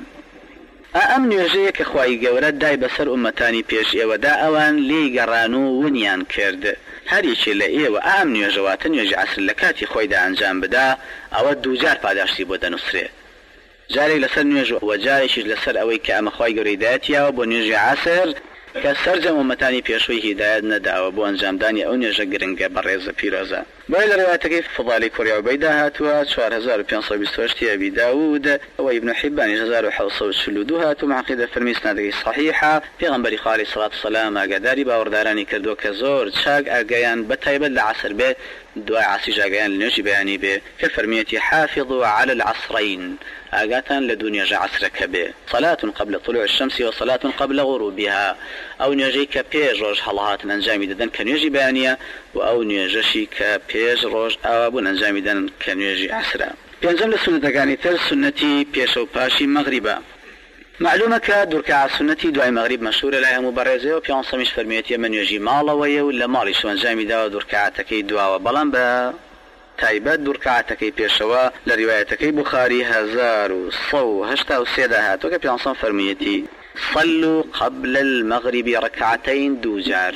A: أم نوێژەیەک کە خوای گەورە دای بەسەر ئومەتانی پێش ئێوەدا ئەوان لێی گەڕان و ونیان کرد هەریەکێ لە ئێوە ئام نوێژەواتە نوێژی عەسر لە کاتی خۆیدا ئەنجام بدا ئەوە دووجار پاداشتی بۆ دەنووسرێ جارێک لەسەر نوێژ و جارێکیش لەسەر ئەوەی کە ئەمە خوای گەورە هیدایەتیاوە بۆ نوێژی عەسر کە سەرجەم ئومەتانی پێشوەی هیدایەت نەداوە بۆ ئەنجامدانی ئەو نوێژە گرنگە بەڕێزە پیرۆزە بۆیە لە ڕێواتەکەی فضالی کوڕی عوبەیدا هاتووە چوار هەزار و پێنج سەد و بیست و هەشت ئەبی داود ئەوە ئیبن حیبانی هەزار و حەوت سەد و چل و دوو هاتوو معقیدە فەرمی ئیسنادەکەی صحیحە پێغەمبەری خوا عەلەیهی سەڵات وسەلام ئاگاداری باوەڕدارانی کردووە کە زۆر چاک ئاگایان بەتایبەت لە عەسر بێ دوای عەسریش ئاگایان لە نوێژی بەیانی بێ کە فەرمیەتی حافظوا على العصرين آغاتان لدنيا عصر كبه صلاة قبل طلوع الشمس وصلاة قبل غروبها أو نيجي كبيج روج حلهات أنجامي ددن كنيجي بانية وأو نيجي كبيج روج أوابون أنجامي ددن كنيجي عصرا بينزم لسنة كاني تر سنتي بيشو باشي مغربا معلومة كدركع سنتي دعاء مغرب مشهورة لها مبرزة وبيان صميش فرميتي من يجي مالا ويا ولا مالي شو أنجامي دا دركعتك دعاء وبلان با تایبەت دوورکاتەکەی پێشەوە لە ریوایەتەکەی بوخاری هەزار و سە و هەشتا و سێدا هاتووە کە پیانسەم فەرمیەتی صلوا قبل المغرب ركعتين دوجار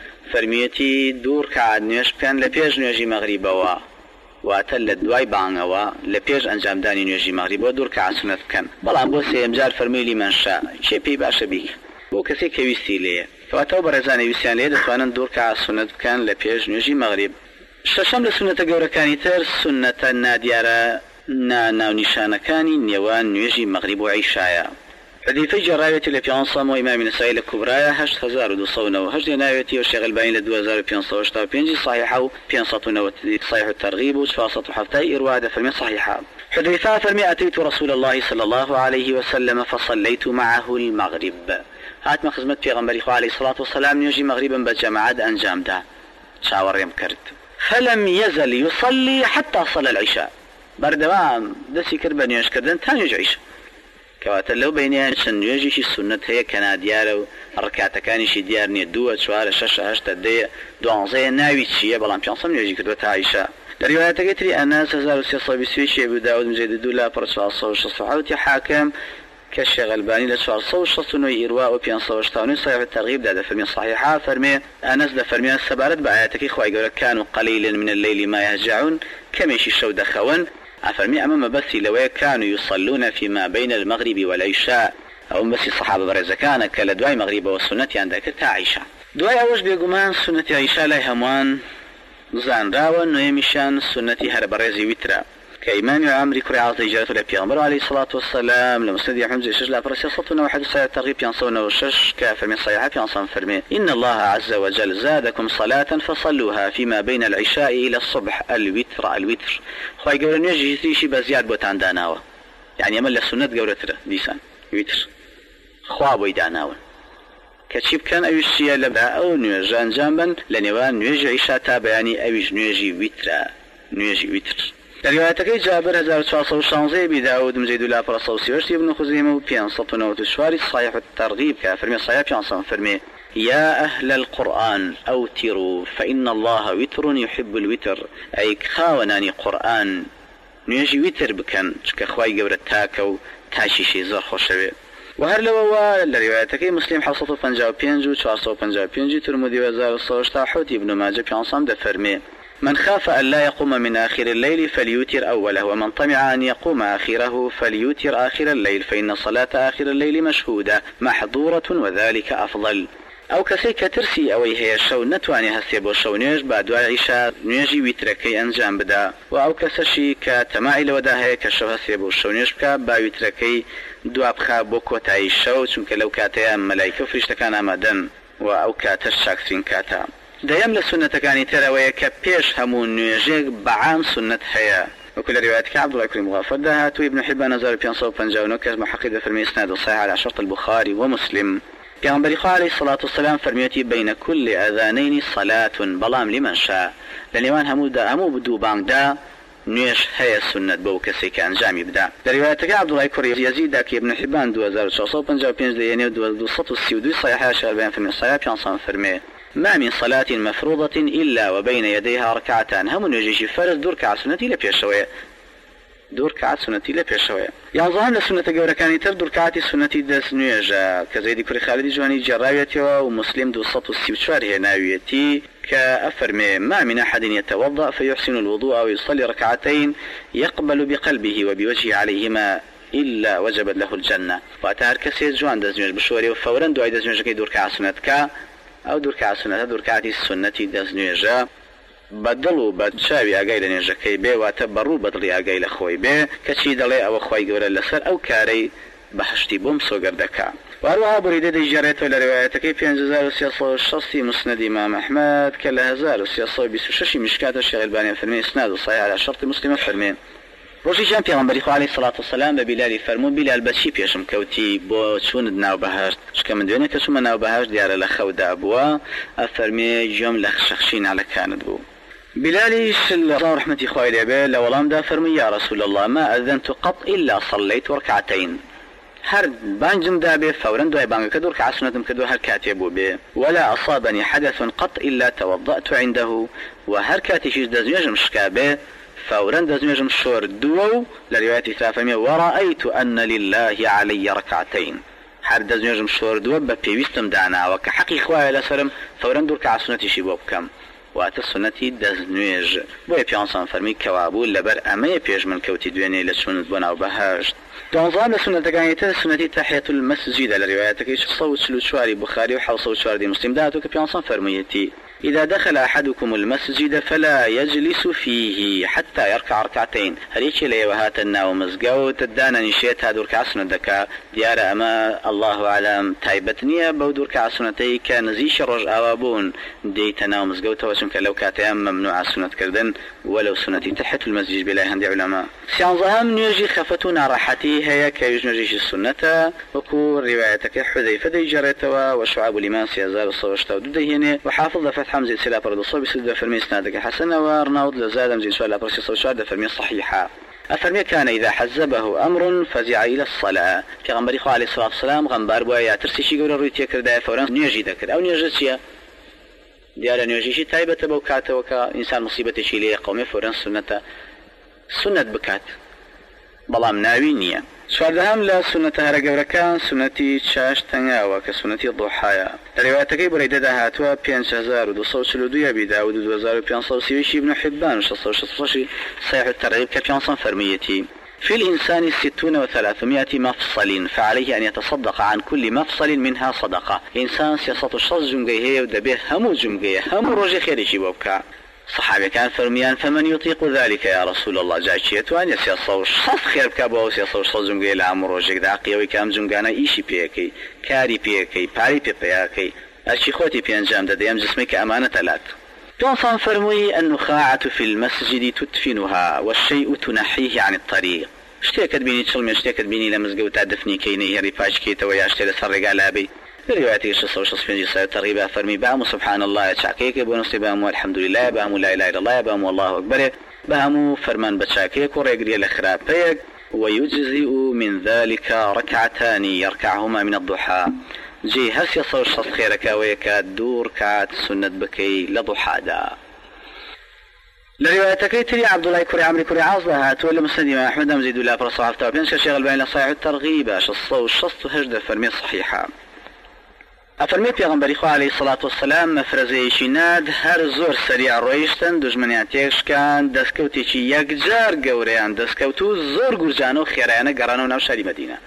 A: فەرمیەتی دوو ڕکعات نوێژ بکەن لە پێش نوێژی مەغریبەوە واتە لە دوای بانگەوە لە پێش ئەنجامدانی نوێژی مەغریبەوە دوو ڕکعات سنەت بکەن بەڵام بۆ سێم جار فەرمی لیمەنشا چێ پێی باشە بیکە بۆ کەسێک کە ویستی لێیە کەواتەوە بەڕێزانی ویسیان لێ دەتوانن دوو ڕکعات سنەت بکەن لە پێش نوێژی مەغریب شەشەم لە سونەتە گەورەکانی تر سونەتە نادیارە ناونیشانەکانی نێوان نوێژی مەغریب و عیشایە حدیثەی جێڕاوێتی لە پیانسەم و ئیمامی نەسائی لە کوبرایە هەشت هەزار و دوو سەد و نەوە هەشت دێناوێتی و شێخ ئەلبانی لە دوو هەزار و پێنج سەد و هەشتا و پێنج صحیحە و پێنج سەد و نەوەت صحیح الترغیب و چوار سەد و هەفتە ئیروا دەفەرمێ صحیحە حذيفة فرمي أتيت رسول الله صلى الله عليه وسلم فصليت معه المغرب هات ما خزمت پیغمبری خو عليه الصلاة والسلام نيجي مغربا بجماعات أنجام ده شاوريم كرت فلم يزل يصلي حتى صلى العشاء بردوام دسي كربا نيوش كردن تاني يجعيش كواتا لو بينيان شن يجي شي سنة هي كنا ديارو ركعتا كاني شي ديار ني دو شوار شش هشتا دي دوانزي ناوي تشيه بلان بيانصم يجي كردو تعيشا الروايات قتري أناس هزار وسيصة بسويشي أبو داود مجيد دولا برسوا الصوش الصحاوتي حاكم كالشيخ الباني لسوار صوش صنوي إرواء وبيان صوش تاوني صحيح الترغيب دا فرمي صحيحة فرمي أناس دا فرمي السبارت بآياتك إخوة يقول كانوا قليلا من الليل ما يهجعون كميشي الشو دخون أفرمي أمام بسي لو كانوا يصلون فيما بين المغرب والعشاء أو بسي صحابة برزة كان كالدواء مغرب والسنة عندك كعيشة دواء أوش بيقومان سنة عيشة لا هموان زان راون نويمشان سنتي هر برزي وترا كإمام عمري كري عاطي جارته لبيغمبر عليه الصلاة والسلام لمسند حمزة شجلة فرسي صوتنا واحد ساعة ترغيب ينصونا وشش كافر من صيحة ينصن فرمي إن الله عز وجل زادكم صلاة فصلوها فيما بين العشاء إلى الصبح الوتر الوتر خواهي قولن يجي شي بزياد بوتان داناوة يعني أمل السنة قولتره ديسان وتر خوابوي داناوة كتشيب كان أيشيا لبدا أو نيوجان جنبا لنيوان نيوجي عشاء تابعاني أيش نيوجي وترا نيوجي وتر روايتك جابر هزار وتسعمائة وخمسة بداود مزيد الله فرصوصي وشتي ابن خزيمة وبيان سطنا وتشواري صحيح الترغيب كافرمي صحيح بيان صن فرمي يا أهل القرآن أوتروا فإن الله وتر يحب الوتر أي خاوناني قرآن نوێژی ویتر بکەن چکە خوای گەورە تاکە و تاشیشی زۆر خۆشەوێ. وهر لەوەوە لە ریوایەتەکەی مسلم حوصة وپەنجا و پێنج و چوارسەد و پەنجا و پێنج ترمذی و هەزار و سەد و هەشتا حوتی ابن ماجه پێنجسەم دەفەرمێ: من خاف أن لا يقوم من آخر الليل فليوتر أوله ومن طمع أن يقوم آخره فليوتر آخر الليل فإن صلاة آخر الليل مشهودة محظورة وذلك أفضل. أو كسي كترسي أو هي شو نتواني هسي بو شو نيج بعد عيشة نيجي ويتركي أنجام بدا وأو كسشي كتماعي لوداهي كشو هسي بو شو نيج بكا با ويتركي دو أبخا بو كوتاي شو چونك لو كاتيا ملايكة فريشتا كان أمدن وأو كاتر شاكسين كاتا. دايم لسنة كاني تروي كبيش همون نيجيك بعام سنة هيا وكل رواياتك عبد الله بن مغفر دهات وابن حبان نزار بيانصو وبنجاو نوكز محقق في المسند الصحيح على شرط البخاري ومسلم. پیغمبر عليه الصلاة والسلام فرميتي بين كل أذانين صلاة بلام لمن شاء لنيوان همو دا همو بدو بانك دا نوێژ هەیە سنت بەو کەسێک کە ئەنجامی بدا. لە ریوایەتەکە عەبدوڵای کوڕی یەزید دا کە ابن حیبان دو هەزار و چوارسەد و پەنجا و پێنج دەیەنێ و دووسەد و سی و دوو صحیحە شار بەیان فەرمێ صحیح پێنجسەد فەرمێ: ما من صلاة مفروضة إلا وبين يديها ركعتان. هم نوێژێکی فەرز دوور کە سنەتی لە پێشەوەیە دوور کات سنەتی لە پێشەوەیە. یانزەهەم لە سنەتە گەورەکانی تر دوور کاتی سنەتی دەست نوێژە کە زەیدی کوڕی خالدی جوانی جێڕاوێتەوە و مسلم دووسەد و سی و چوار هێناویەتی کە ئەفەرمێ: ما من أحد يتوضأ فيحسن الوضوء ويصلي ركعتين يقبل بقلبه وبوجهه عليهما إلا وجبت له الجنة. واتهر كسي جوان دەست نوێژ بشوەرێ و فەورەن دوای دەست نوێژەکەی دوور کات سنەتکە ئەو دوور کات سنەتە دوور کاتی سنەتی دەست نوێژە بدڵ و بە چاوی ئاگای لە نێژەکەی بێ واتە بەڕوو بەدڵی ئاگای لە خۆی بێ کەچی دەڵێ ئەوە خوای گەورە لەسەر ئەو کارەی بەهشتی بۆم سۆگەر دەکا. وهروەها بریدە دەیجێڕێتەوە لە ڕێوایەتەکەی پێنج هەزار و سێسەد و شەستی مسند ئیمام ئەحمەد کە لە هەزار و سێسەد و بیست و شەش میشکاتە شێخ ئەلبانی فەرمێ ئیسناد و صحیح على شرط مسلم فەرمێ: ڕۆژێکیان پێغەمبەری خوا عەلەیهی سەڵات وسەلام بە بیلالی فەرموو: بیلال بەچی پێشم کەوتی بۆ چوونت ناو بەهشت؟ چکە من دوێنێ کە چوومە ناو بەهشت دیارە لە خەودا بووە. ئەفەرمێ: گوێم لە شەخشی ناڵەکانت بوو. بلالي الله رحمتي خوالي لبه لولام دا فرمي: يا رسول الله ما أذنت قط إلا صليت ركعتين. هر بانجم دابه فورا دوای بانگ کدور که عسنتم کدو هر کاتبو به ولا أصابني حدث قط إلا توضأت عنده و هر کاتیش دزمیجم شکابه فورا دزمیجم شور دو لرواية ثافمية ورأيت أن لله علي ركعتين. هر دزمیجم شور دو بپیوستم دانا وك حقي خواه لسرم فورا دور که عسنتي شی بوبكم واتە سنەتی دەست نوێژ. بۆیە پیانسان فەرمی کەوابوو لەبەر ئەمەیە پێش من کەوتی دوێنێ لە چوونت بۆ ناو بەهشت. دوانزەهەم لە سنەتەکانی تر سنەتی تەحیەت المەسجدە لە ڕیوایەتەکەی سەد و چل و چوار بخاری و حەوت و چوار مسلم داهاتوو کە پیانسان فەرموویەتی: إذا دخل أحدكم المسجد فلا يجلس فيه حتى يركع ركعتين. هريك لي وهات الناو مزقوت الدانا نشيت هادور كعسنة دكا ديار أما الله أعلم تايبتنيا بودور كعسنتي كان زيش رج أوابون ديت ناو مزقوت وشمك لو كاتيام ممنوع سنة كردن ولو سنتي تحت المسجد بلا هندي علماء. سيانزهم نيجي خفتونا راحتي هي كيج نجيش السنة وكو روايتك حذيفة دي جريتوا وشعب الإيمان سيزال الصوشتا ودهيني وحافظ حمزة سلا برد الصوب سد فرمي سنادك حسنة ورناود لزادم زين سؤال برسي صوشاد فرمي صحيحة. أفرمي كان إذا حزبه أمر فزع إلى الصلاة. في غنبري عليه الصلاة والسلام غنبار بويا ترسي شي قول الرويت يكر دا فورا نيجي ذكر أو نيجي شيء ديالا نيجي شي تايبة بوكاته وكا إنسان مصيبة شي ليه قومي فورا سنة سنة بكات بلام ناوي نية. سواردهم لا سنة هەرە گەورەکان سنەتی چاش تەنگاوە کە سنەتی ضحایە. لە ڕێواتەکەی بڕیدە داهاتوە پێنج هەزار و دووسەد و چل و دوو ئەبی داود و دوو هەزار و پێنجسەد و سی ابن حبان و شەشسەد و شەست و شەش صحيح الترغيب کە پیانسان فەرموویەتی: في الإنسان ستون وثلاثمائة مفصل فعليه أن يتصدق عن كل مفصل منها صدقة. إنسان سياسة الشخص جمجيه ودبيه همو جمجيه همو روجي خيري شبابك. صحابي كان فرميان: فمن يطيق ذلك يا رسول الله؟ جايشيت وان يسياسة وشخص خير بكابه وسياسة وشخص جمجيه لعمر روجيك داقية ويكام جمجانا إيشي بيكي كاري بيكي باري بيكي أشي خوتي بيانجام داديام جسمك أمانة لات. جونسون فرموي: النخاعة في المسجد تدفنها والشيء تنحيه عن الطريق. شتێکت بینی چڵمێ شتێکت بینی لە مزگەوت تا دفنی کەینە هێڕی پاچکێتەوە یا شتێ لەسەر ڕێگا لابێ. روايتي شصة وشص في جسر ترغيبها فرمي بامو سبحان الله تشاكيك بونسي بامو الحمد لله بامو لا إله إلا الله بامو الله أكبر بامو فرمان بتشاكيك وريقري الأخرابيك ويجزئ من ذلك ركعتان يركعهما من الضحى. جي هس يصور شص خيرك ويكا دور كات سنة بكي لضحى دا. لروايتكي تري عبد الله كري عمرو كري عاص هات ولا مسند امام احمد ام زيد الله فرصه عفتا بين شيخ الباني صحيح الترغيب الصو الشص هجد فرمي صحيحه افرمي پیغمبر خو علیه الصلاة والسلام مفرزه شیناد هر زور سریع رویشتن دژمنیاتیش کان دسکوتی چی یک جار گوریان دسکوتو زور گرجانو خیرانه گرانو ناو شاری مدینه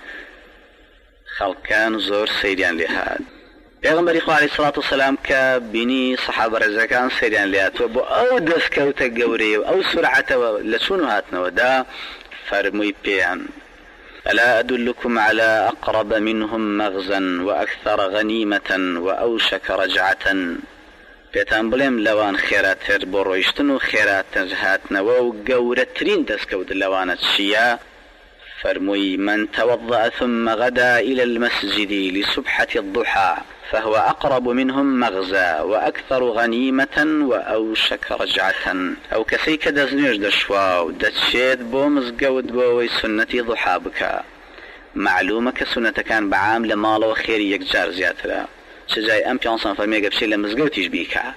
A: خلقان زور سیریان لهاد پیغمبر خو علیه الصلاة والسلام که بینی صحابه رزکان سیریان لهات و بو او دسکوت گوری او سرعت لچونو هاتنو دا فرموی پیان ألا أدلكم على أقرب منهم مغزا وأكثر غنيمة وأوشك رجعة بيتان بلهم لوان خيرات برويشتن خيرات هاتنا وقورترين دسكود لوان الشيا فرمي من توضأ ثم غدا إلى المسجد لسبحة الضحى فهو أقرب منهم مغزى وأكثر غنيمة وأوشك رجعة أو كسيك دزنيش دشواو دتشيد بومز قود بوي سنة ضحى بك معلومة كسنة كان بعام لمال وخير يكجار زياترا شجاي أم بيانسان فرميقى بشي لمزقوتيش بيكا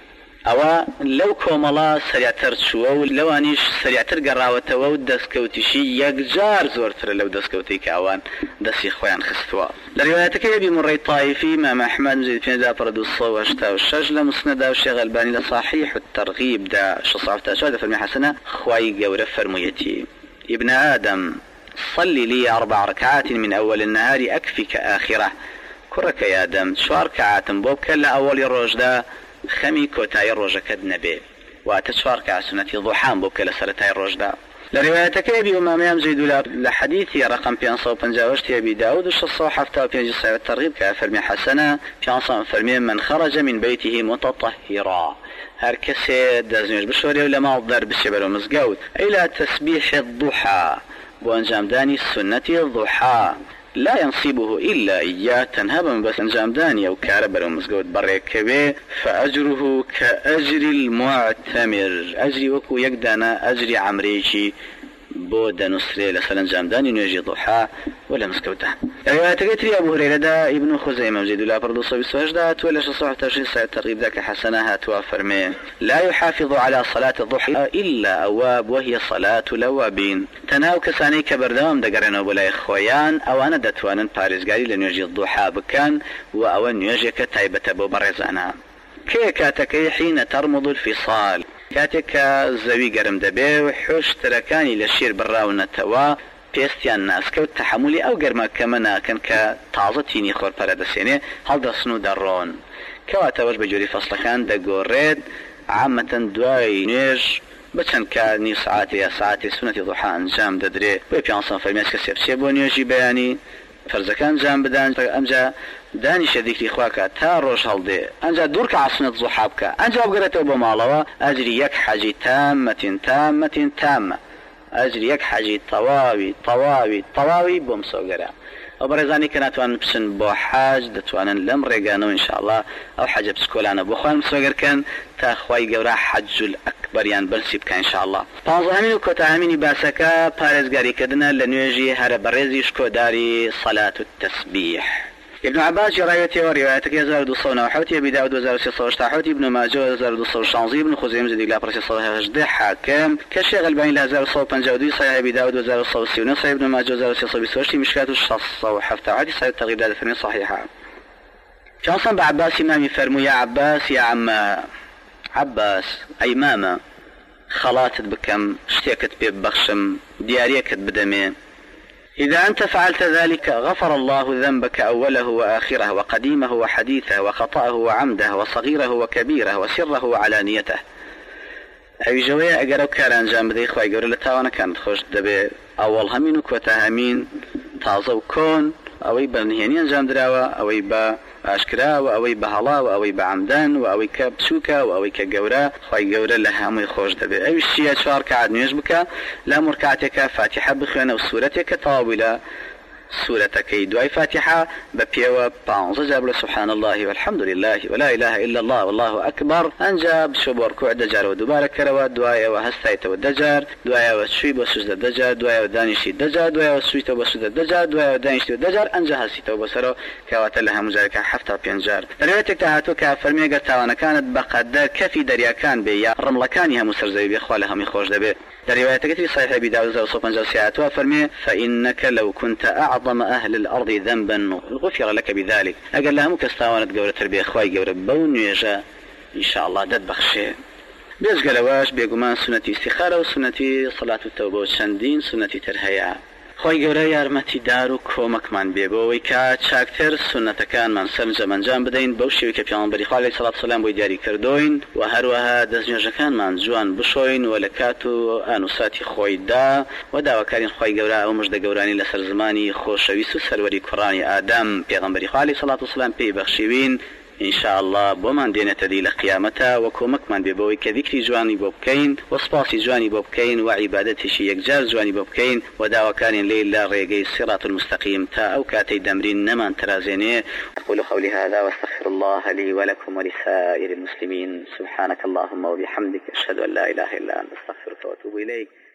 A: أو لو كوملا سريعتر شو لو أنيش سريعتر قراوته و دسكوتيشي يكجار زورتر لو دسكوتيك أوان دسي خوان خستوا لروايتك يبي مري طائفي مع أحمد زيد فين دا بردو الصو هشتا والشجلة مسندا والشيخ الباني لصحيح الترغيب دا شصعفتا شو دا فرمي حسنة خواي قورة فرميتي ابن آدم صلي لي أربع ركعات من أول النهار أكفك آخرة كرك يا آدم شو ركعات بوبك لا أول الروج دا خمي كوتاي الروجة نبي واتشفارك على سنة ضحام بوك لسرتاي الروجة لروايتك أبي أمام زيد لحديثي رقم بيانصا وبنجاوشتي أبي داود وشصا وحفتا وبيانجي صعب الترغيب كفرمي حسنة بيانصا فرمي من خرج من بيته متطهرا هر كسي دازنيش بشوري ولا ما الضرب بالشبر ومزقود إلى تسبيح الضحى وأنجام داني سنة الضحى لا ينصيبه إلا إياه تنهبا بس أنجام داني أو كاربر ومزقود بريك به فأجره كأجر المعتمر أجري وكو يقدانا أجري عمريشي بود نصري لسلام جامداني نيجي ضحى ولا مسكوته روايتك تري أبو هريرة دا ابن خزيمة مجيد الله برضو صبي سوجدا تولش صحة تشريع ساعة ترغيب ذاك حسنها توافر مين لا يحافظ على صلاة الضحى إلا أواب وهي صلاة الأوابين تناو كساني كبردوام دقرنا ولا إخويان أو أنا دتوان باريس قالي لنيجي الضحى بكان وأو نيجي كتايبة أبو برزانا كي كاتكي حين ترمض الفصال كاتك زوي قرم دبي وحوش تركاني لشير براونا توا بيستيان ناس كو تحملي او قرما كمنا كان كتازة تيني خور بردسيني هل دسنو درون كواتوش بجوري فصل كان دقوريد عامة دواي نيج بچن كاني ساعاتي يا ساعاتي سنة ضحى انجام ددري ويبيانسان فرميس كسيب سيبو نيجي بياني فرزكان جام بدان امجا داني شديك اخواك تا روش هلدي انجا دورك عصنة صحابك انجا بقرته بمالوا اجري يك حاجي تامة تامة تامة اجري يك حاجي طواوي طواوي طواوي بمسوقرا وبرزاني كانت وان بسن بو حاج دتوان لم ريقانو ان شاء الله او حاجة بسكولانا بوخوان مسوقر كان تا اخواي قورا حج الاكبر يعني بلسيب كان ان شاء الله طازهمين وكوتاهمين باسكا بارزقاري كدنا لنيجي هر برزي شكو داري صلاة التسبيح ابن عباس روايته وروايتك يزال دو صونا وحوتي ابي داود وزال سي صوش حوتي ابن ماجه يزال دو صوش شانزي ابن خزيمة زدي لا برسي صوح هجده حاكم كشيخ الباني لازال صوح بنجاودي صحيح ابي داود وزال صوح سيوني صحيح ابن ماجه وزال سي صوح بسوشتي مشكات الشخص وحفتا عادي صحيح التغيير دادة فرمي صحيحة شانصا بعباس امامي فرمو يا عباس يا عم عباس اي ماما خلاتت بكم اشتيكت ببخشم دياريكت بدمي إذا أنت فعلت ذلك غفر الله ذنبك أوله وآخره وقديمه وحديثه وخطأه وعمده وصغيره وكبيره وسره وعلانيته أي جوية أقرأ كاران جامد إخوة يقول لتاوانا كانت خوش دبي أول همين وكوتا همين تازو كون أو يبا نهينيان جامدراوة أو يبا أشكرا أو يبا هلا أو يبا عمدان أو يبا بسوكا أو يبا قورا خوي قورا لها مي خوش دبي أي الشيء شوار كعد نيجبك لا مركعتك فاتحة بخينا وسورتك طاولة سورة كي دعاء فاتحة ببيوة بانزجاب سبحان الله والحمد لله ولا إله إلا الله والله أكبر أنجاب شبور كوع دجار ودبارة كروا دعاء وهستايت والدجار دعاء وشويب وسجد الدجار دعاء ودانشي الدجار دعاء وسويت وسجد الدجار دعاء ودانشي الدجار أنجا هسيت وبصره كوات لها مجاركة حفتة بينجار روايتك تهاتو كافرمي قرتاوانا كانت بقدر كفي دريا كان بيا رملا كانها مسرزي بيخوالها ميخوش دبي روايتك في صحيح أبي داود وصوفا جوسيات وفرمي فإنك لو كنت أعظم أهل الأرض ذنبا غفر لك بذلك أقل لها مكستاوانت قولة تربية خواي قولة بون يجا إن شاء الله دد بخشي بيش قلواش بيقومان سنة استخارة وسنة صلاة التوبة وشندين سنة ترهيا خۆی گەورە یارمەتیدار و کۆمەکمان بێ بۆەوەی کە چاکتر سونەتەکانمان سەرنجەمەنجام بدەین بەو شێوەی کە پێغەمبەری خوا عەلەیهی سەڵات وسەلام بۆی دیاری کردوین و هەروەها دەستنوێژەکانمان جوان بشۆین و لە کات و ئانوساتی خۆیدا و داواکارین خۆی گەورە ئەو مژدە گەورانی لەسەر زمانی خۆشەویست و سەروەری کوڕانی ئادەم پێغەمبەری خوا عەلەیهی سەڵات وسەلام پێی بەخشیوین إن شاء الله بومان دينة دي لقيامتها وكومك من ببوي كذكري جواني بوبكين وصباصي جواني بوبكين وعبادته شي يكجار جواني بوبكين ودعوة كان ليلة ريقي الصراط المستقيم تا أو كاتي دمرين نمان ترازيني أقول قولي هذا واستغفر الله لي ولكم ولسائر المسلمين سبحانك اللهم وبحمدك أشهد أن لا إله إلا أنت أستغفرك وأتوب إليك